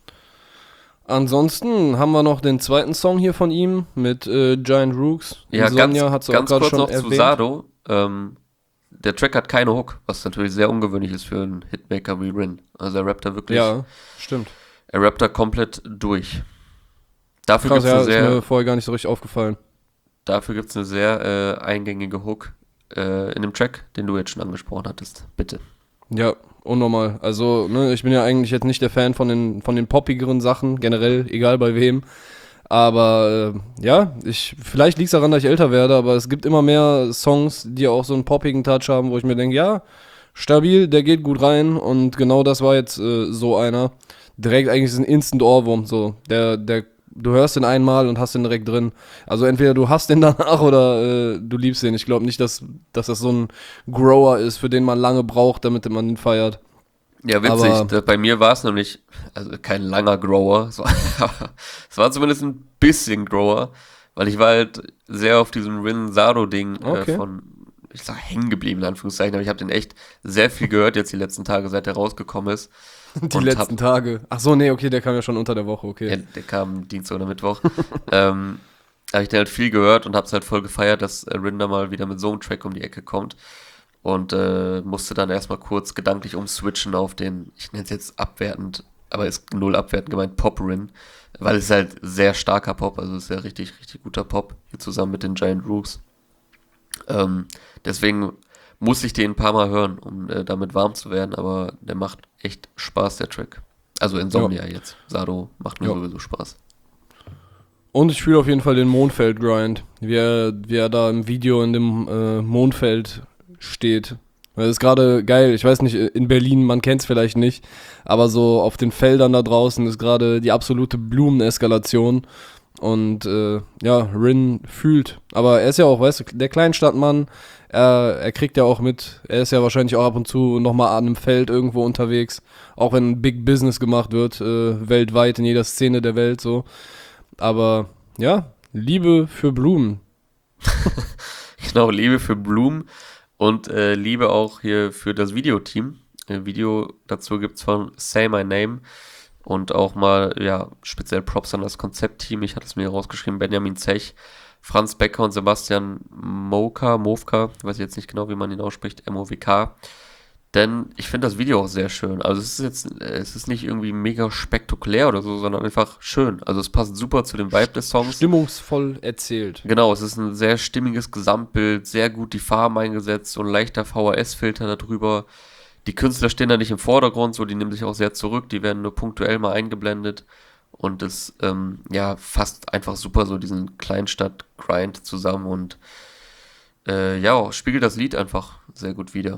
Ansonsten haben wir noch den zweiten Song hier von ihm mit Giant Rooks. Ja, Sonja hat's ganz auch kurz schon noch erwähnt. zu Sado. Der Track hat keine Hook, was natürlich sehr ungewöhnlich ist für einen Hitmaker wie Rin. Also er rappt da wirklich. Ja, stimmt. Er rappt da komplett durch. Dafür Krass, gibt's ist mir vorher gar nicht so richtig aufgefallen. Dafür gibt es eine sehr eingängige Hook in dem Track, den du jetzt schon angesprochen hattest. Bitte. Ja, unnormal. Also, ich bin ja eigentlich jetzt nicht der Fan von den poppigeren Sachen, generell, egal bei wem. Aber vielleicht liegt es daran, dass ich älter werde, aber es gibt immer mehr Songs, die auch so einen poppigen Touch haben, wo ich mir denke, ja, stabil, der geht gut rein und genau das war jetzt so einer. Direkt eigentlich ist ein Instant-Ohrwurm, so. Du hörst den einmal und hast den direkt drin. Also entweder du hast den danach oder du liebst den. Ich glaube nicht, dass das so ein Grower ist, für den man lange braucht, damit man ihn feiert. Ja, witzig. Bei mir war es nämlich, also kein langer Grower, es war zumindest ein bisschen Grower, weil ich war halt sehr auf diesem Rin-Sado-Ding Okay. ich sag hängen geblieben, in Anführungszeichen, aber ich habe den echt sehr viel gehört jetzt die letzten Tage, seit er rausgekommen ist. Die Und letzten Tage. Ach so, nee, okay, der kam ja schon unter der Woche, okay. ja, der kam Dienstag oder Mittwoch. Habe ich den halt viel gehört und hab's halt voll gefeiert, dass Rin da mal wieder mit so einem Track um die Ecke kommt. Und musste dann erstmal kurz gedanklich umswitchen auf den, ich nenne es jetzt abwertend, aber ist null abwertend gemeint, Pop-Rin, weil es halt sehr starker Pop, also ist ja richtig, richtig guter Pop, hier zusammen mit den Giant Rooks. Deswegen muss ich den ein paar Mal hören, um damit warm zu werden, aber der macht echt Spaß, der Track. Also Insomnia jetzt. Sado macht mir Ja. sowieso Spaß. Und ich fühle auf jeden Fall den Mondfeld-Grind, wie er da im Video in dem Mondfeld steht. Das ist gerade geil, ich weiß nicht, in Berlin, man kennt es vielleicht nicht, aber so auf den Feldern da draußen ist gerade die absolute Blumeneskalation. Und ja, Rin fühlt. Aber er ist ja auch, weißt du, der Kleinstadtmann, er kriegt ja auch mit, er ist ja wahrscheinlich auch ab und zu nochmal an einem Feld irgendwo unterwegs. Auch wenn Big Business gemacht wird, weltweit, in jeder Szene der Welt so. Aber ja, Liebe für Blumen. Genau, Liebe für Bloom und Liebe auch hier für das Videoteam. Video dazu gibt's von Say My Name und auch mal, ja, speziell Props an das Konzeptteam. Ich hatte es mir rausgeschrieben, Benjamin Zech, Franz Becker und Sebastian Movka, weiß ich jetzt nicht genau, wie man ihn ausspricht, MOWK. Denn ich finde das Video auch sehr schön. Also es ist nicht irgendwie mega spektakulär oder so, sondern einfach schön. Also es passt super zu dem Vibe des Songs. Stimmungsvoll erzählt. Genau, es ist ein sehr stimmiges Gesamtbild, sehr gut die Farben eingesetzt, so ein leichter VHS-Filter darüber. Die Künstler stehen da nicht im Vordergrund, so die nehmen sich auch sehr zurück, die werden nur punktuell mal eingeblendet. Und es ja, fasst einfach super so diesen Kleinstadt-Grind zusammen und ja, spiegelt das Lied einfach sehr gut wider.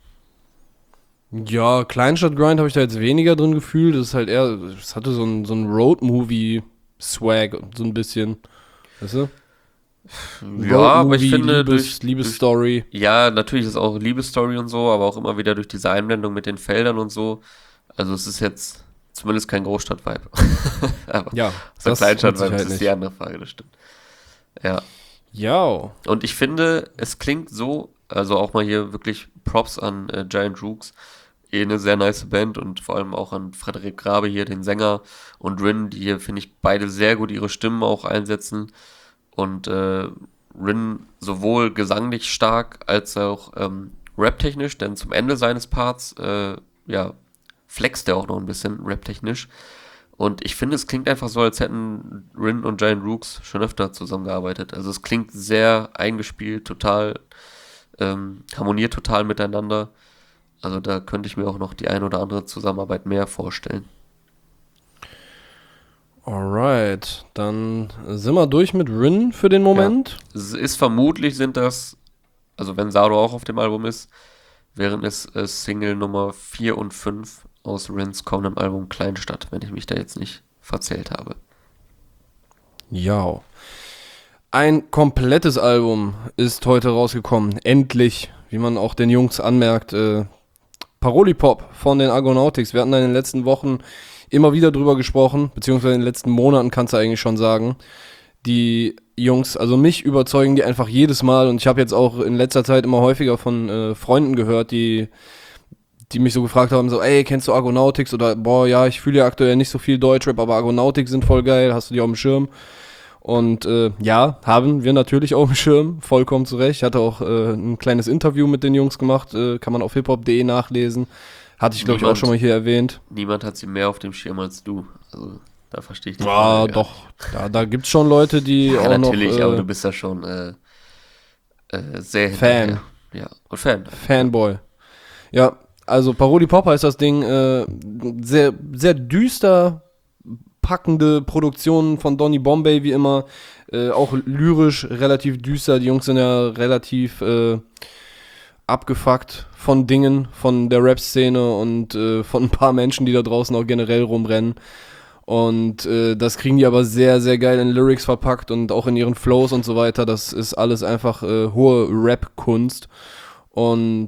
Ja, Kleinstadt-Grind habe ich da jetzt weniger drin gefühlt. Das ist halt eher, es hatte so ein Road-Movie-Swag, so ein bisschen. Weißt du? Ja, aber ich finde Liebesstory. ja, natürlich ist auch Liebesstory und so, aber auch immer wieder durch diese Einblendung mit den Feldern und so. Also es ist jetzt zumindest kein Großstadt-Vibe. Aber Ja, so das Kleinstadt-Vibe, mit das Sicherheit ist die andere Frage, das stimmt. Ja. Ja. Und ich finde, es klingt so, also auch mal hier wirklich Props an Giant Rooks, eine sehr nice Band und vor allem auch an Frederik Grabe hier, den Sänger, und Rin, die hier, finde ich, beide sehr gut ihre Stimmen auch einsetzen. Und Rin sowohl gesanglich stark als auch raptechnisch, denn zum Ende seines Parts ja, flext er auch noch ein bisschen raptechnisch. Und ich finde, es klingt einfach so, als hätten Rin und Giant Rooks schon öfter zusammengearbeitet. Also es klingt sehr eingespielt, total, harmoniert total miteinander. Also da könnte ich mir auch noch die ein oder andere Zusammenarbeit mehr vorstellen. Alright, dann sind wir durch mit Rin für den Moment. Es ist vermutlich sind das, also wenn Sado auch auf dem Album ist, wären es Single Nummer 4 und 5 aus Rins kommendem Album Kleinstadt, wenn ich mich da jetzt nicht verzählt habe. Ja. Ein komplettes Album ist heute rausgekommen. Endlich, wie man auch den Jungs anmerkt. Paroli-Pop von den Argonautics. Wir hatten da in den letzten Wochen immer wieder drüber gesprochen, beziehungsweise in den letzten Monaten kannst du eigentlich schon sagen. Die Jungs, also mich überzeugen die einfach jedes Mal und ich habe jetzt auch in letzter Zeit immer häufiger von Freunden gehört, die mich so gefragt haben, so, ey, kennst du Argonautics? Oder, boah, ja, ich fühle ja aktuell nicht so viel Deutschrap, aber Argonautics sind voll geil, hast du die auf dem Schirm? Und ja, haben wir natürlich auf dem Schirm, vollkommen zu Recht. Ich hatte auch ein kleines Interview mit den Jungs gemacht, kann man auf hiphop.de nachlesen. Hatte ich, glaube ich, auch schon mal hier erwähnt. Niemand hat sie mehr auf dem Schirm als du. Also da verstehe ich die Ja, Frage gar doch. Da gibt's schon Leute, die nicht. auch Ja, natürlich, noch aber du bist ja schon sehr Fan. hinterher. Ja, und Fan. Fanboy. Ja, also Paroli Pop heißt das Ding. Sehr, sehr düster packende Produktion von Donny Bombay, wie immer. Auch lyrisch relativ düster. Die Jungs sind ja relativ abgefuckt von Dingen, von der Rap-Szene und von ein paar Menschen, die da draußen auch generell rumrennen. Und das kriegen die aber sehr, sehr geil in Lyrics verpackt und auch in ihren Flows und so weiter. Das ist alles einfach hohe Rap-Kunst. Und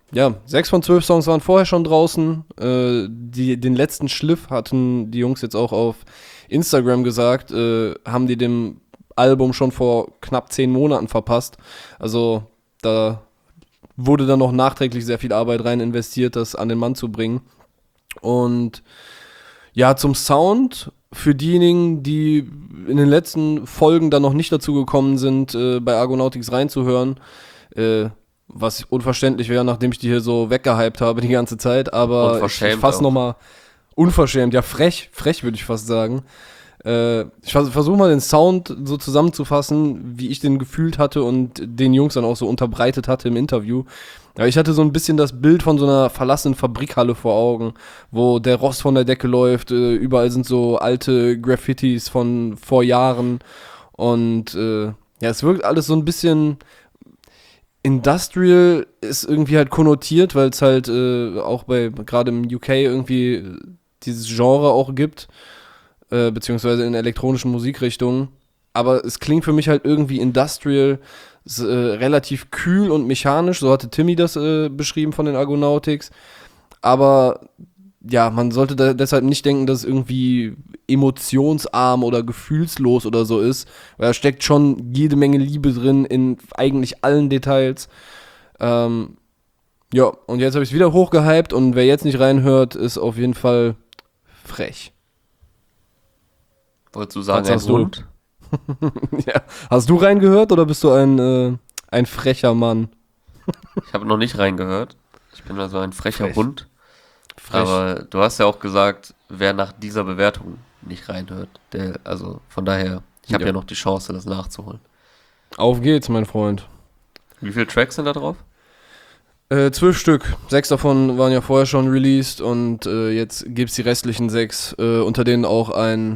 ja, 6 von 12 Songs waren vorher schon draußen. Den letzten Schliff hatten die Jungs jetzt auch auf Instagram gesagt, haben die dem Album schon vor knapp 10 Monaten verpasst. Also da wurde dann noch nachträglich sehr viel Arbeit rein investiert, das an den Mann zu bringen. Und ja, zum Sound, für diejenigen, die in den letzten Folgen dann noch nicht dazu gekommen sind, bei Argonautics reinzuhören, was unverständlich wäre, nachdem ich die hier so weggehypt habe die ganze Zeit, aber ich fasse nochmal, unverschämt, ja frech würde ich fast sagen. Ich versuche mal den Sound so zusammenzufassen, wie ich den gefühlt hatte und den Jungs dann auch so unterbreitet hatte im Interview. Ja, ich hatte so ein bisschen das Bild von so einer verlassenen Fabrikhalle vor Augen, wo der Rost von der Decke läuft, überall sind so alte Graffitis von vor Jahren und ja, es wirkt alles so ein bisschen Industrial, ist irgendwie halt konnotiert, weil es halt auch gerade im UK irgendwie dieses Genre auch gibt, beziehungsweise in elektronischen Musikrichtungen, aber es klingt für mich halt irgendwie Industrial, ist, relativ kühl und mechanisch, so hatte Timmy das beschrieben von den Argonautics, aber ja, man sollte deshalb nicht denken, dass es irgendwie emotionsarm oder gefühlslos oder so ist, weil da steckt schon jede Menge Liebe drin in eigentlich allen Details. Ja, und jetzt habe ich es wieder hochgehypt und wer jetzt nicht reinhört, ist auf jeden Fall frech. Wolltest du sagen, ein Hund? Ja. Hast du reingehört oder bist du ein frecher Mann? Ich habe noch nicht reingehört. Ich bin also ein frecher Hund. Aber du hast ja auch gesagt, wer nach dieser Bewertung nicht reinhört, also von daher, ich habe ja noch die Chance, das nachzuholen. Auf geht's, mein Freund. Wie viele Tracks sind da drauf? 12 Stück. 6 davon waren ja vorher schon released und jetzt gibt's die restlichen 6, unter denen auch ein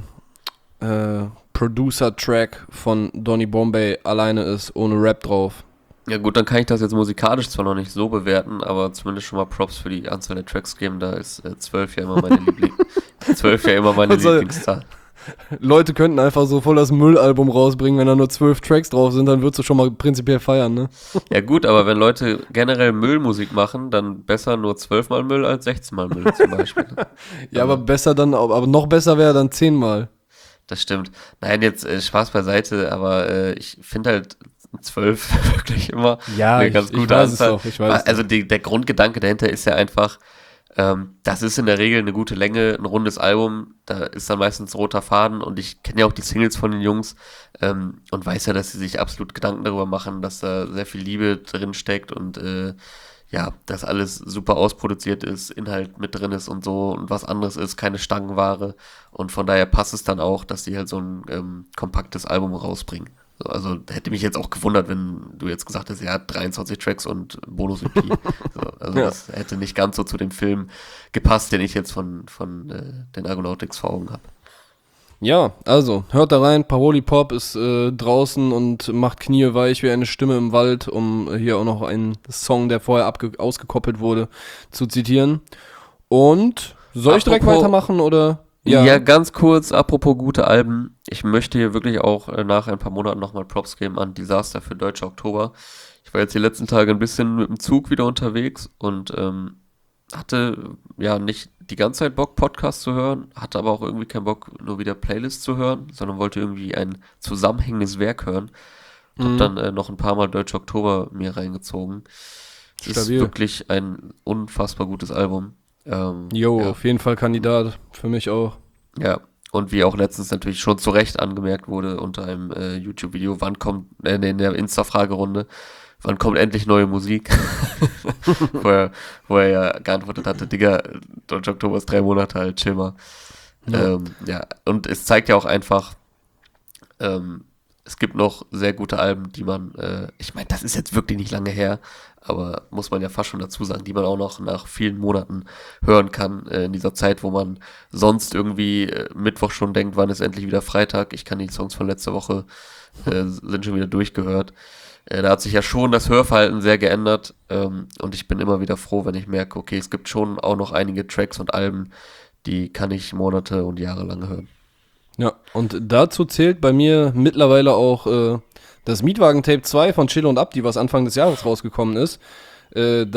Producer-Track von Donny Bombay alleine ist, ohne Rap drauf. Ja gut, dann kann ich das jetzt musikalisch zwar noch nicht so bewerten, aber zumindest schon mal Props für die Anzahl der Tracks geben. Da ist 12 ja immer meine Lieblingszahl. Leute könnten einfach so voll das Müllalbum rausbringen, wenn da nur 12 Tracks drauf sind, dann würdest du schon mal prinzipiell feiern, ne? Ja gut, aber wenn Leute generell Müllmusik machen, dann besser nur 12 Mal Müll als 16 Mal Müll zum Beispiel. Ja, aber noch besser wäre dann 10 Mal. Das stimmt. Nein, jetzt Spaß beiseite, aber ich finde halt 12 wirklich immer eine ganz gute Anzahl. Also der Grundgedanke dahinter ist ja einfach, das ist in der Regel eine gute Länge, ein rundes Album, da ist dann meistens roter Faden und ich kenne ja auch die Singles von den Jungs und weiß ja, dass sie sich absolut Gedanken darüber machen, dass da sehr viel Liebe drin steckt und ja, dass alles super ausproduziert ist, Inhalt mit drin ist und so und was anderes ist, keine Stangenware und von daher passt es dann auch, dass die halt so ein kompaktes Album rausbringen. So, also hätte mich jetzt auch gewundert, wenn du jetzt gesagt hättest, er hat 23 Tracks und Bonus-EP. So, also ja. Das hätte nicht ganz so zu dem Film gepasst, den ich jetzt von den Argonautics vor Augen habe. Ja, also, hört da rein, Paroli Pop ist draußen und macht Knie weich wie eine Stimme im Wald, um hier auch noch einen Song, der vorher ausgekoppelt wurde, zu zitieren. Und, soll ich direkt weitermachen, oder? Ja, ganz kurz, apropos gute Alben, ich möchte hier wirklich auch nach ein paar Monaten nochmal Props geben an Disaster für Deutscher Oktober. Ich war jetzt die letzten Tage ein bisschen mit dem Zug wieder unterwegs und hatte ja nicht die ganze Zeit Bock, Podcast zu hören, hatte aber auch irgendwie keinen Bock, nur wieder Playlists zu hören, sondern wollte irgendwie ein zusammenhängendes Werk hören. Hab dann noch ein paar Mal Deutscher Oktober mir reingezogen. Das ist wirklich ein unfassbar gutes Album. Auf jeden Fall Kandidat, für mich auch. Ja, und wie auch letztens natürlich schon zu Recht angemerkt wurde unter einem YouTube-Video, in der Insta-Fragerunde, wann kommt endlich neue Musik? wo er ja geantwortet hatte, Digga, Deutscher Oktober ist 3 Monate alt, chill mal. Ja, und es zeigt ja auch einfach, es gibt noch sehr gute Alben, die man, ich meine, das ist jetzt wirklich nicht lange her, aber muss man ja fast schon dazu sagen, die man auch noch nach vielen Monaten hören kann, in dieser Zeit, wo man sonst irgendwie Mittwoch schon denkt, wann ist endlich wieder Freitag, ich kann die Songs von letzter Woche, sind schon wieder durchgehört. Da hat sich ja schon das Hörverhalten sehr geändert und ich bin immer wieder froh, wenn ich merke, okay, es gibt schon auch noch einige Tracks und Alben, die kann ich Monate und Jahre lang hören. Ja, und dazu zählt bei mir mittlerweile auch das Mietwagen Tape 2 von Chill und Abdi, was Anfang des Jahres rausgekommen ist. Das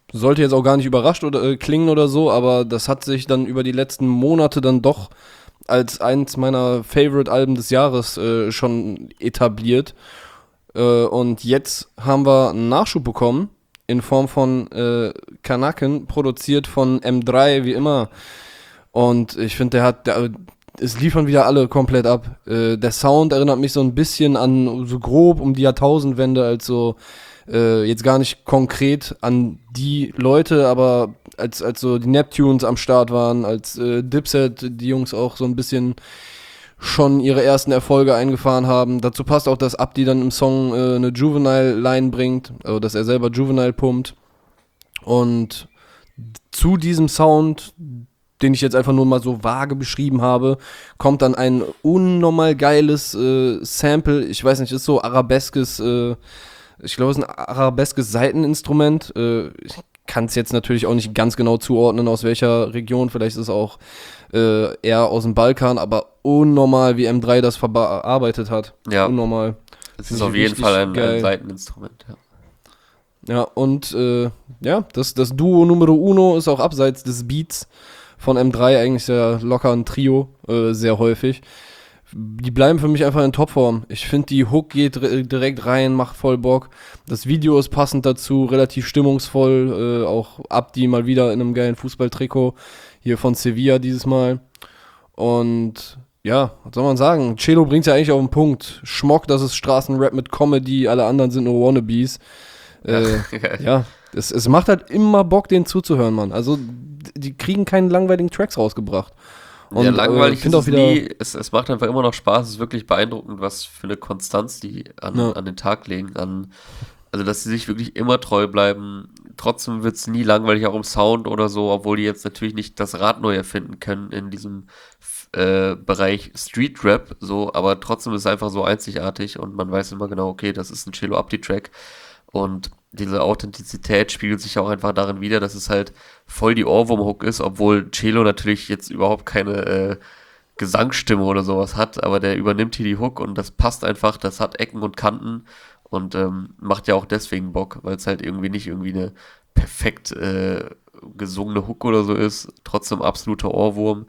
sollte jetzt auch gar nicht überrascht oder klingen oder so, aber das hat sich dann über die letzten Monate dann doch als eins meiner Favorite-Alben des Jahres schon etabliert. Und jetzt haben wir einen Nachschub bekommen in Form von Kanaken, produziert von M3, wie immer. Und ich finde, es liefern wieder alle komplett ab. Der Sound erinnert mich so ein bisschen an, so grob um die Jahrtausendwende, als so, jetzt gar nicht konkret an die Leute, aber als so die Neptunes am Start waren, als Dipset, die Jungs auch so ein bisschen schon ihre ersten Erfolge eingefahren haben. Dazu passt auch, dass Abdi dann im Song eine Juvenile-Line bringt, also dass er selber Juvenile pumpt. Und zu diesem Sound, den ich jetzt einfach nur mal so vage beschrieben habe, kommt dann ein unnormal geiles Sample. Ich weiß nicht, ist so arabeskes, ich glaube, es ist ein arabeskes Saiteninstrument. Ich kann es jetzt natürlich auch nicht ganz genau zuordnen, aus welcher Region. Vielleicht ist es auch eher aus dem Balkan, aber unnormal, wie M3 das verarbeitet hat. Ja. Unnormal. Es ist auf jeden Fall ein Saiteninstrument, ja. Ja, und das Duo Numero Uno ist auch abseits des Beats von M3 eigentlich sehr locker ein Trio, sehr häufig. Die bleiben für mich einfach in Topform. Ich finde, die Hook geht direkt rein, macht voll Bock. Das Video ist passend dazu, relativ stimmungsvoll. Auch Abdi mal wieder in einem geilen Fußballtrikot. Hier von Sevilla dieses Mal. Und ja, was soll man sagen? Celo bringt ja eigentlich auf den Punkt. Schmock, das ist Straßenrap mit Comedy, alle anderen sind nur Wannabes. Ja, es macht halt immer Bock, denen zuzuhören, Mann. Also, die kriegen keine langweiligen Tracks rausgebracht. Und ja, langweilig ist es nie. Es macht einfach immer noch Spaß. Es ist wirklich beeindruckend, was für eine Konstanz die an den Tag legen. Also, dass sie sich wirklich immer treu bleiben. Trotzdem wird es nie langweilig, auch im Sound oder so, obwohl die jetzt natürlich nicht das Rad neu erfinden können in diesem Bereich Street Rap, so, aber trotzdem ist es einfach so einzigartig und man weiß immer genau, okay, das ist ein Celo Abdi-Track. Und diese Authentizität spiegelt sich auch einfach darin wider, dass es halt voll die Ohrwurm-Hook ist, obwohl Celo natürlich jetzt überhaupt keine Gesangsstimme oder sowas hat, aber der übernimmt hier die Hook und das passt einfach, das hat Ecken und Kanten und macht ja auch deswegen Bock, weil es halt irgendwie nicht irgendwie eine perfekt gesungene Hook oder so ist, trotzdem absoluter Ohrwurm.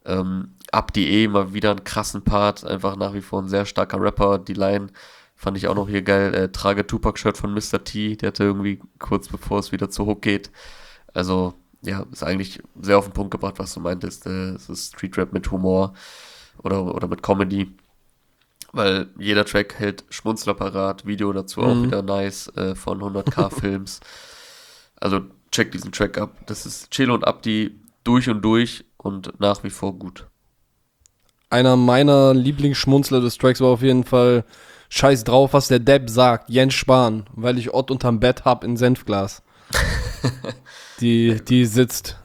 Abdi mal wieder einen krassen Part, einfach nach wie vor ein sehr starker Rapper, die Line fand ich auch noch hier geil. Trage Tupac-Shirt von Mr. T. Der hatte irgendwie kurz bevor es wieder zu Hook geht. Also, ja, ist eigentlich sehr auf den Punkt gebracht, was du meintest. Es ist Street-Rap mit Humor oder mit Comedy. Weil jeder Track hält Schmunzler parat. Video dazu auch wieder nice von 100k Films. Also, check diesen Track ab. Das ist Celo und Abdi durch und nach wie vor gut. Einer meiner Lieblingsschmunzler des Tracks war auf jeden Fall Scheiß drauf, was der Depp sagt, Jens Spahn, weil ich Ott unterm Bett hab in Senfglas. Die sitzt.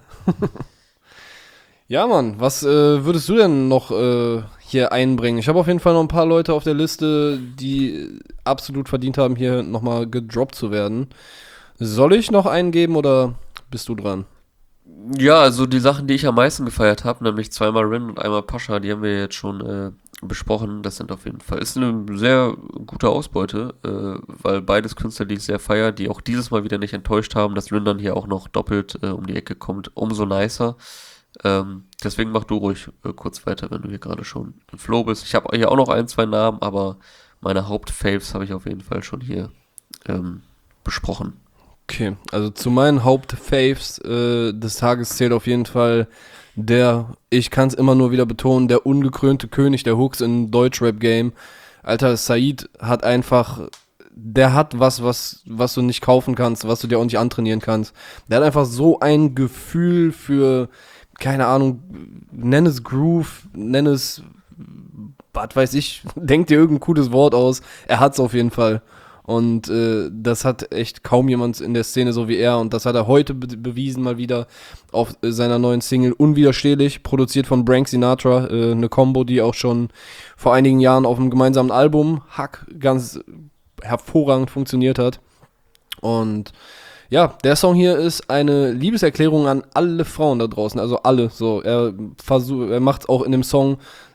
Ja, Mann, was würdest du denn noch hier einbringen? Ich habe auf jeden Fall noch ein paar Leute auf der Liste, die absolut verdient haben, hier nochmal gedroppt zu werden. Soll ich noch einen geben oder bist du dran? Ja, also die Sachen, die ich am meisten gefeiert habe, nämlich zweimal Rin und einmal Pascha, die haben wir jetzt schon besprochen. Das sind auf jeden Fall, ist eine sehr gute Ausbeute, weil beides Künstler, die ich sehr feiere, die auch dieses Mal wieder nicht enttäuscht haben, dass Rin dann hier auch noch doppelt um die Ecke kommt, umso nicer. Deswegen mach du ruhig kurz weiter, wenn du hier gerade schon im Flow bist. Ich habe hier auch noch ein, zwei Namen, aber meine Hauptfaves habe ich auf jeden Fall schon hier besprochen. Okay, also zu meinen Hauptfaves des Tages zählt auf jeden Fall ich kann es immer nur wieder betonen, der ungekrönte König der Hooks im Deutschrap-Game. Alter, Said hat einfach, der hat was du nicht kaufen kannst, was du dir auch nicht antrainieren kannst. Der hat einfach so ein Gefühl für, keine Ahnung, nenn es Groove, nenn es, was weiß ich, denk dir irgendein cooles Wort aus. Er hat's auf jeden Fall. Und das hat echt kaum jemand in der Szene so wie er. Und das hat er heute bewiesen mal wieder auf seiner neuen Single Unwiderstehlich, produziert von Frank Sinatra. Eine Combo, die auch schon vor einigen Jahren auf einem gemeinsamen Album Hack ganz hervorragend funktioniert hat. Und ja, der Song hier ist eine Liebeserklärung an alle Frauen da draußen. Also alle. So, er macht es auch in dem Song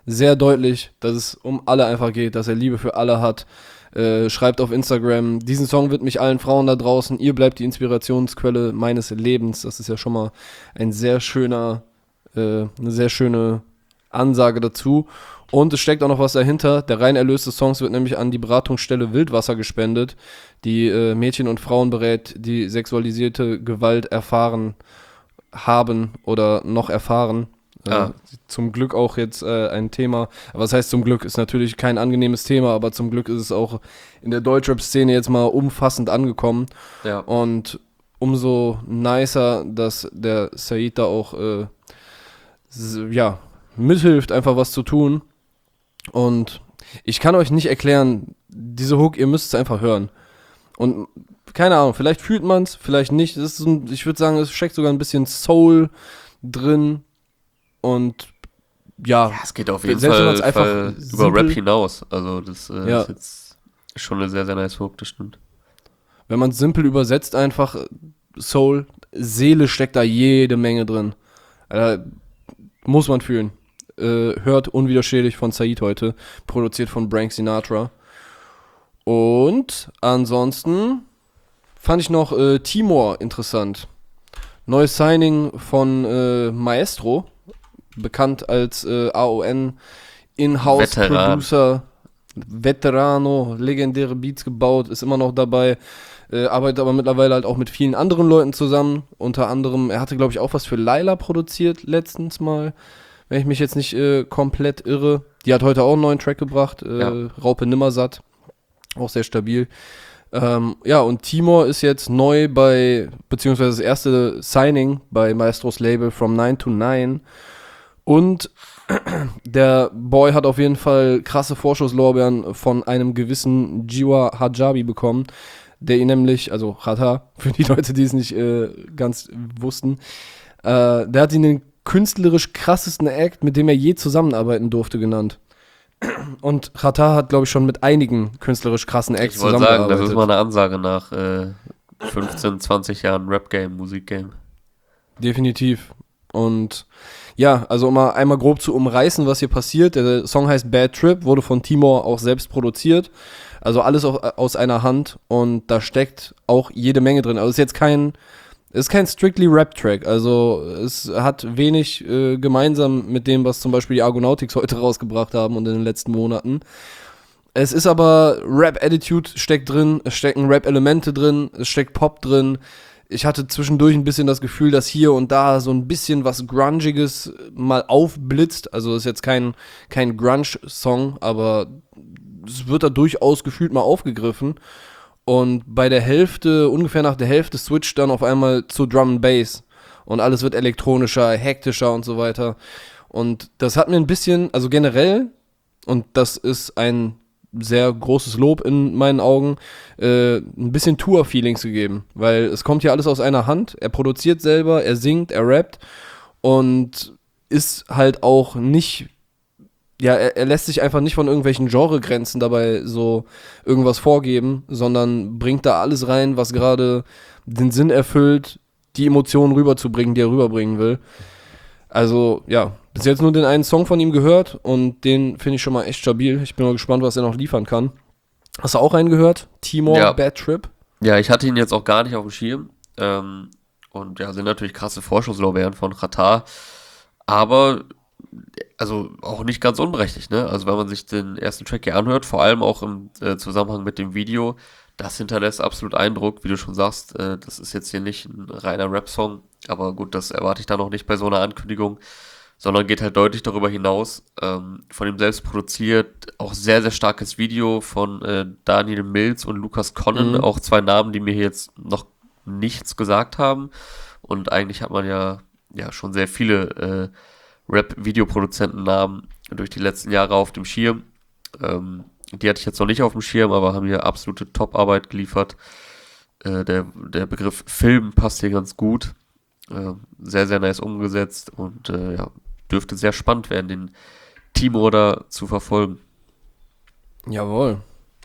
sehr deutlich, dass es um alle einfach geht, dass er Liebe für alle hat. Schreibt auf Instagram, diesen Song wird mich allen Frauen da draußen, ihr bleibt die Inspirationsquelle meines Lebens. Das ist ja schon mal ein sehr schöner, eine sehr schöne Ansage dazu. Und es steckt auch noch was dahinter. Der rein Erlös des Songs wird nämlich an die Beratungsstelle Wildwasser gespendet, die Mädchen und Frauen berät, die sexualisierte Gewalt erfahren haben oder noch erfahren. Zum Glück auch jetzt ein Thema, aber was heißt zum Glück, ist natürlich kein angenehmes Thema, aber zum Glück ist es auch in der Deutschrap-Szene jetzt mal umfassend angekommen. Ja. Und umso nicer, dass der Said da auch mithilft, einfach was zu tun. Und ich kann euch nicht erklären, diese Hook, ihr müsst es einfach hören. Und keine Ahnung, vielleicht fühlt man es, vielleicht nicht. Es ist ich würde sagen, es steckt sogar ein bisschen Soul drin. Und ja, Es geht auf jeden selbst wenn man's Fall einfach über Rap simpel- hinaus. Also das ist jetzt schon eine sehr, sehr nice Hook, das stimmt. wenn man es simpel übersetzt, einfach Soul, Seele steckt da jede Menge drin. Muss man fühlen. Hört Unwiderstehlich von Said heute, produziert von Frank Sinatra. Und ansonsten fand ich noch Timor interessant. Neues Signing von Maestro, bekannt als AON In-House-Producer, Veterano, legendäre Beats gebaut, ist immer noch dabei, arbeitet aber mittlerweile halt auch mit vielen anderen Leuten zusammen. Unter anderem, er hatte glaube ich auch was für Laila produziert letztens mal, wenn ich mich jetzt nicht komplett irre. Die hat heute auch einen neuen Track gebracht, Raupe Nimmersatt, auch sehr stabil. Und Timor ist jetzt neu beziehungsweise das erste Signing bei Maestros Label From 9 to 9. Und der Boy hat auf jeden Fall krasse Vorschusslorbeeren von einem gewissen Jiwa Hajabi bekommen, der ihn nämlich, also Chata, für die Leute, die es nicht ganz wussten, der hat ihn den künstlerisch krassesten Act, mit dem er je zusammenarbeiten durfte, genannt. Und Chata hat, glaube ich, schon mit einigen künstlerisch krassen Acts Ich wollte sagen, zusammengearbeitet. das ist mal eine Ansage nach 15, 20 Jahren Rap-Game, Musik-Game. Definitiv. Und ja, also um mal einmal grob zu umreißen, was hier passiert. Der Song heißt Bad Trip, wurde von Timor auch selbst produziert. Also alles aus einer Hand und da steckt auch jede Menge drin. Also es ist kein strictly Rap-Track. Also es hat wenig gemeinsam mit dem, was zum Beispiel die Argonautics heute rausgebracht haben und in den letzten Monaten. Es ist aber Rap-Attitude steckt drin, es stecken Rap-Elemente drin, es steckt Pop drin. Ich hatte zwischendurch ein bisschen das Gefühl, dass hier und da so ein bisschen was Grungiges mal aufblitzt. Also ist jetzt kein Grunge-Song, aber es wird da durchaus gefühlt mal aufgegriffen. Und bei der Hälfte, ungefähr nach der Hälfte, switcht dann auf einmal zu Drum and Bass. Und alles wird elektronischer, hektischer und so weiter. Und das hat mir ein bisschen, also generell, und das ist ein sehr großes Lob in meinen Augen, ein bisschen Tour-Feelings gegeben, weil es kommt hier alles aus einer Hand, er produziert selber, er singt, er rappt und ist halt auch nicht, er lässt sich einfach nicht von irgendwelchen Genregrenzen dabei so irgendwas vorgeben, sondern bringt da alles rein, was gerade den Sinn erfüllt, die Emotionen rüberzubringen, die er rüberbringen will. Also, ja, bis jetzt nur den einen Song von ihm gehört und den finde ich schon mal echt stabil. Ich bin mal gespannt, was er noch liefern kann. Hast du auch einen gehört? Timor, Ja. Bad Trip? Ja, ich hatte ihn jetzt auch gar nicht auf dem Schirm. Und ja, sind natürlich krasse Vorschusslorbeeren von Qatar. Aber, also auch nicht ganz unberechtigt, ne? Also wenn man sich den ersten Track hier anhört, vor allem auch im Zusammenhang mit dem Video, das hinterlässt absolut Eindruck, wie du schon sagst. Das ist jetzt hier nicht ein reiner Rap-Song, aber gut, das erwarte ich da noch nicht bei so einer Ankündigung, sondern geht halt deutlich darüber hinaus. Von ihm selbst produziert, auch sehr, sehr starkes Video von Daniel Mills und Lukas Connen, auch zwei Namen, die mir hier jetzt noch nichts gesagt haben. Und eigentlich hat man ja schon sehr viele Rap-Videoproduzenten-Namen durch die letzten Jahre auf dem Schirm. Die hatte ich jetzt noch nicht auf dem Schirm, aber haben hier absolute Top-Arbeit geliefert. Der Begriff Film passt hier ganz gut. Sehr, sehr nice umgesetzt und dürfte sehr spannend werden, den Timor da zu verfolgen. Jawohl.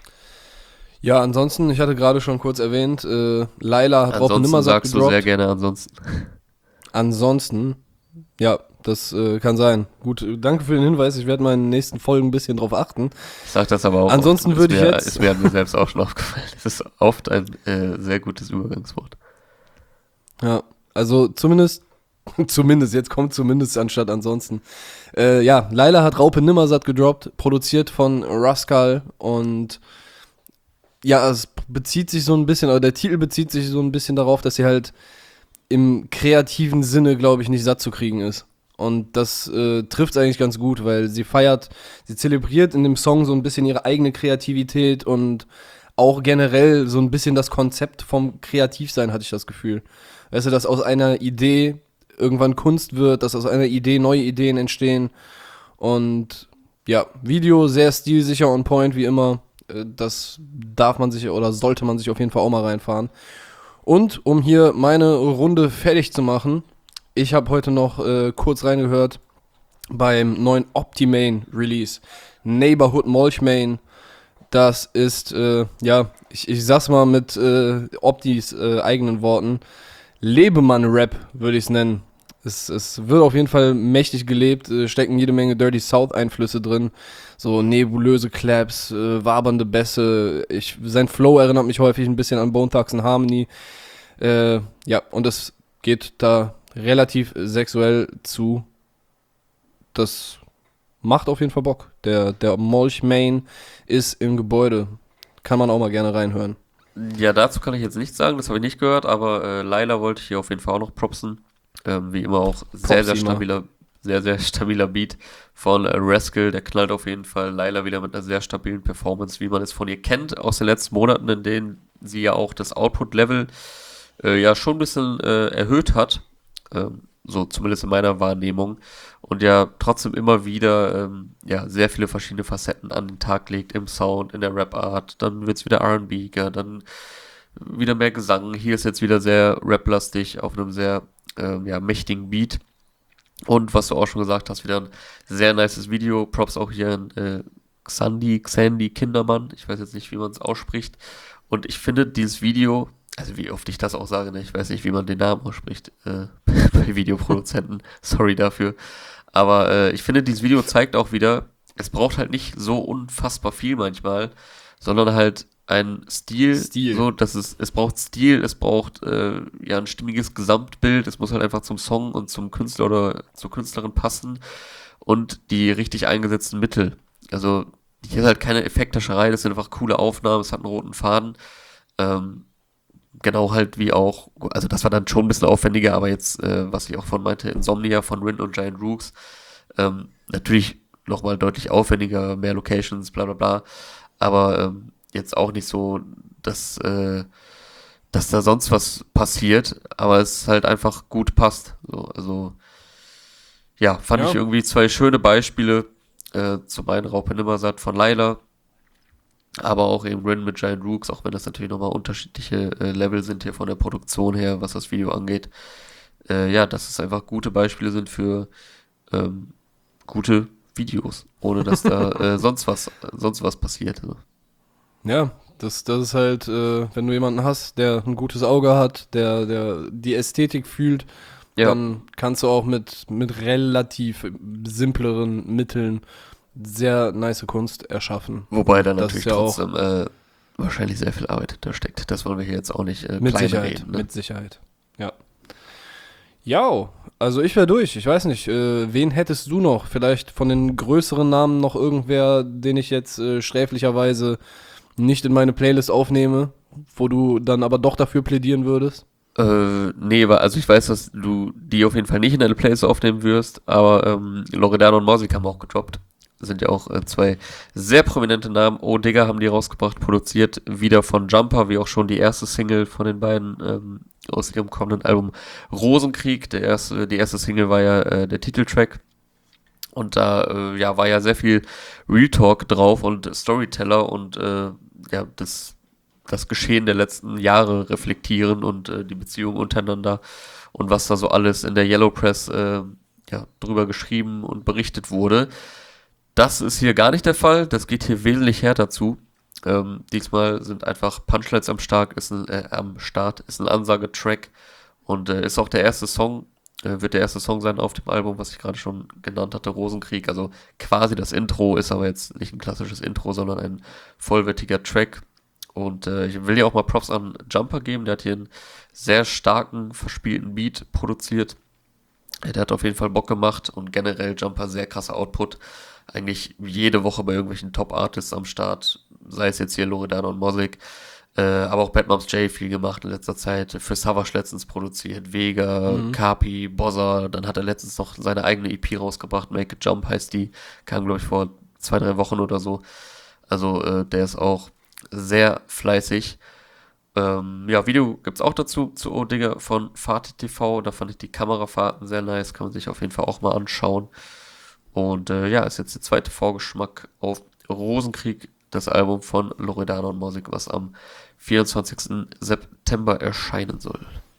Ja, ansonsten, ich hatte gerade schon kurz erwähnt, Laila hat Raupe Ansonsten Nimmersatt sagst du gedroppt. sehr gerne ansonsten. Ansonsten, ja, das kann sein. Gut, danke für den Hinweis. Ich werde mal in den nächsten Folgen ein bisschen drauf achten. Ich sage das aber auch. Ansonsten würde ich jetzt... Ist mir selbst auch schon aufgefallen. Es ist oft ein sehr gutes Übergangswort. Ja, also zumindest, jetzt kommt zumindest anstatt ansonsten. Ja, Laila hat Raupe Nimmersatt gedroppt, produziert von Rascal und ja, es bezieht sich so ein bisschen, oder der Titel bezieht sich so ein bisschen darauf, dass sie halt im kreativen Sinne, glaube ich, nicht satt zu kriegen ist. Und das trifft es eigentlich ganz gut, weil sie zelebriert in dem Song so ein bisschen ihre eigene Kreativität und auch generell so ein bisschen das Konzept vom Kreativsein, hatte ich das Gefühl. Weißt du, dass aus einer Idee irgendwann Kunst wird, dass aus einer Idee neue Ideen entstehen. Und ja, Video sehr stilsicher on point, wie immer. Das darf man sich oder sollte man sich auf jeden Fall auch mal reinfahren. Und um hier meine Runde fertig zu machen, ich habe heute noch kurz reingehört beim neuen Optimane Release. Neighborhood Molchmane. Das ist, ja, ich sag's mal mit Optis eigenen Worten, Lebemann-Rap, würde ich es nennen. Es wird auf jeden Fall mächtig gelebt, stecken jede Menge Dirty South-Einflüsse drin, so nebulöse Claps, wabernde Bässe. Sein Flow erinnert mich häufig ein bisschen an Bone Thugs and Harmony. Ja, und es geht da relativ sexuell zu. Das macht auf jeden Fall Bock. Der Molchmane ist im Gebäude. Kann man auch mal gerne reinhören. Ja, dazu kann ich jetzt nichts sagen, das habe ich nicht gehört, aber Laila wollte ich hier auf jeden Fall auch noch propsen. Wie immer auch sehr stabiler Beat von Rascal, der knallt auf jeden Fall. Laila wieder mit einer sehr stabilen Performance, wie man es von ihr kennt, aus den letzten Monaten, in denen sie ja auch das Output-Level ja schon ein bisschen erhöht hat, so zumindest in meiner Wahrnehmung, und ja trotzdem immer wieder ja sehr viele verschiedene Facetten an den Tag legt im Sound, in der Rap-Art, dann wird es wieder R&B, dann wieder mehr Gesang, hier ist jetzt wieder sehr rap-lastig auf einem sehr ja, mächtigen Beat. Und was du auch schon gesagt hast, wieder ein sehr nices Video. Props auch hier an Xandi Kindermann. Ich weiß jetzt nicht, wie man es ausspricht. Und ich finde dieses Video, also wie oft ich das auch sage, ne? Ich weiß nicht, wie man den Namen ausspricht bei Videoproduzenten. Sorry dafür. Aber ich finde, dieses Video zeigt auch wieder, es braucht halt nicht so unfassbar viel manchmal, sondern halt ein Stil. So, es braucht Stil, es braucht ja ein stimmiges Gesamtbild, es muss halt einfach zum Song und zum Künstler oder zur Künstlerin passen und die richtig eingesetzten Mittel. Also hier ist halt keine Effekthascherei, das sind einfach coole Aufnahmen, es hat einen roten Faden. Genau halt wie auch, also das war dann schon ein bisschen aufwendiger, aber jetzt, was ich auch von meinte, Insomnia von Rin und Giant Rooks, natürlich nochmal deutlich aufwendiger, mehr Locations, bla bla bla, aber jetzt auch nicht so, dass da sonst was passiert, aber es halt einfach gut passt. So, also ja, fand ich irgendwie zwei schöne Beispiele. Zum einen Raupe Nimmersatt von Laila, aber auch eben Rin mit Giant Rooks, auch wenn das natürlich nochmal unterschiedliche Level sind hier von der Produktion her, was das Video angeht. Ja, dass es einfach gute Beispiele sind für gute Videos, ohne dass da sonst was passiert. Also. Ja, das ist halt, wenn du jemanden hast, der ein gutes Auge hat, der die Ästhetik fühlt, dann kannst du auch mit relativ simpleren Mitteln sehr nice Kunst erschaffen. Wobei da natürlich trotzdem wahrscheinlich sehr viel Arbeit hinter steckt. Das wollen wir hier jetzt auch nicht kleinreden. Ne? Mit Sicherheit, ja. Ja, also ich wäre durch. Ich weiß nicht, wen hättest du noch? Vielleicht von den größeren Namen noch irgendwer, den ich jetzt sträflicherweise nicht in meine Playlist aufnehme, wo du dann aber doch dafür plädieren würdest? Nee, also ich weiß, dass du die auf jeden Fall nicht in deine Playlist aufnehmen wirst, aber Loredano und Morsik haben auch gedroppt. Das sind ja auch zwei sehr prominente Namen. Oh Digga haben die rausgebracht, produziert wieder von Jumper, wie auch schon die erste Single von den beiden aus ihrem kommenden Album Rosenkrieg. Die erste Single war ja der Titeltrack. Und da ja, war ja sehr viel Real Talk drauf und Storyteller und ja, das Geschehen der letzten Jahre reflektieren und die Beziehung untereinander und was da so alles in der Yellow Press ja, drüber geschrieben und berichtet wurde. Das ist hier gar nicht der Fall, das geht hier wesentlich härter zu. Diesmal sind einfach Punchlines am Start, ist ein Ansagetrack und ist auch der erste Song wird der erste Song sein auf dem Album, was ich gerade schon genannt hatte, Rosenkrieg. Also quasi das Intro, ist aber jetzt nicht ein klassisches Intro, sondern ein vollwertiger Track. Und ich will ja auch mal Props an Jumper geben, der hat hier einen sehr starken, verspielten Beat produziert. Der hat auf jeden Fall Bock gemacht und generell Jumper sehr krasser Output. Eigentlich jede Woche bei irgendwelchen Top-Artists am Start, sei es jetzt hier Loredana und Mosik, aber auch Bad Moms J viel gemacht in letzter Zeit, für Savage letztens produziert, Vega, Kapi, Bozza, dann hat er letztens noch seine eigene EP rausgebracht, Make It Jump heißt die, kam glaube ich vor 2-3 Wochen oder so. Also der ist auch sehr fleißig. Ja, Video gibt's auch dazu, zu Oh Digga von Fatih TV, da fand ich die Kamerafahrten sehr nice, kann man sich auf jeden Fall auch mal anschauen. Und ja, ist jetzt der zweite Vorgeschmack auf Rosenkrieg, das Album von Loredana und Mosik, was am 24. September erscheinen soll.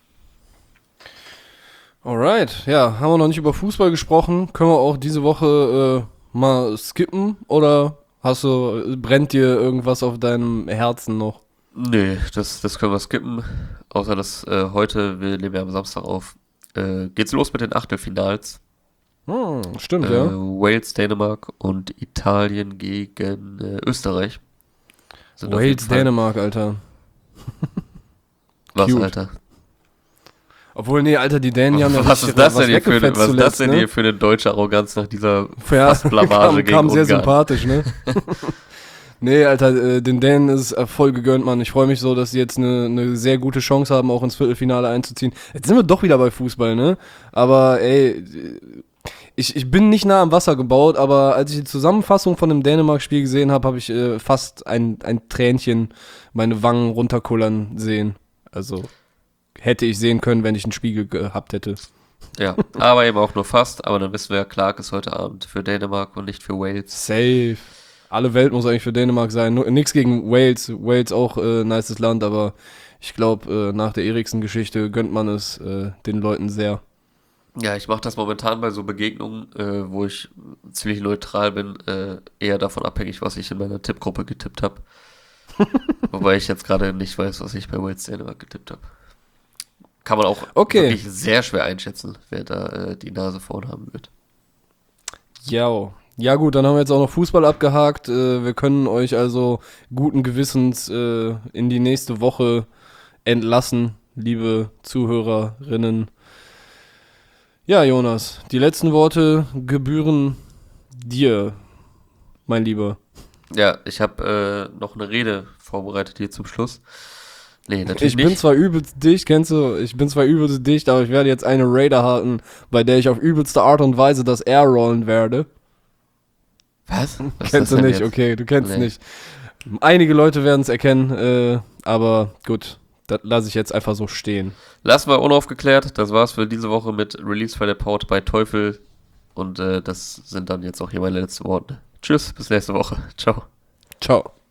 Alright, ja, haben wir noch nicht über Fußball gesprochen. Können wir auch diese Woche mal skippen? Oder brennt dir irgendwas auf deinem Herzen noch? Nee, das können wir skippen. Außer dass heute, wir nehmen ja am Samstag auf, geht's los mit den Achtelfinals. Stimmt, ja. Wales, Dänemark und Italien gegen Österreich. Wales, Dänemark, Alter. Was, Cute. Alter? Obwohl, nee, Alter, die Dänen haben ja Was ist das denn hier für ne? hier für eine deutsche Arroganz nach dieser Blamage gegen kam sehr Ungarn? sympathisch, ne? Nee, Alter, den Dänen ist voll gegönnt, Mann. Ich freue mich so, dass sie jetzt eine sehr gute Chance haben, auch ins Viertelfinale einzuziehen. Jetzt sind wir doch wieder bei Fußball, ne? Aber, ey, ich bin nicht nah am Wasser gebaut, aber als ich die Zusammenfassung von dem Dänemark-Spiel gesehen habe, habe ich fast ein Tränchen meine Wangen runterkullern sehen. Also hätte ich sehen können, wenn ich einen Spiegel gehabt hätte. Ja, aber eben auch nur fast. Aber dann wissen wir ja, Clark ist heute Abend für Dänemark und nicht für Wales. Safe. Alle Welt muss eigentlich für Dänemark sein. Nichts gegen Wales. Wales auch nices Land, aber ich glaube, nach der Eriksen-Geschichte gönnt man es den Leuten sehr. Ja, ich mache das momentan bei so Begegnungen, wo ich ziemlich neutral bin, eher davon abhängig, was ich in meiner Tippgruppe getippt habe. Wobei ich jetzt gerade nicht weiß, was ich bei Wales Dänemark getippt habe. Kann man auch wirklich sehr schwer einschätzen, wer da die Nase vorn haben wird. Ja gut, dann haben wir jetzt auch noch Fußball abgehakt. Wir können euch also guten Gewissens in die nächste Woche entlassen, liebe Zuhörerinnen. Ja, Jonas, die letzten Worte gebühren dir, mein Lieber. Ja, ich habe noch eine Rede vorbereitet hier zum Schluss. Nee, natürlich nicht. Ich bin zwar übelst dicht, aber ich werde jetzt eine Raider halten, bei der ich auf übelste Art und Weise das R rollen werde. Was Kennst du nicht? Jetzt? Okay, du kennst es nicht. Einige Leute werden es erkennen, aber gut, das lasse ich jetzt einfach so stehen. Lassen wir unaufgeklärt. Das war's für diese Woche mit Release Friday Powered bei Teufel. Und das sind dann jetzt auch hier meine letzten Worte. Tschüss, bis nächste Woche. Ciao. Ciao.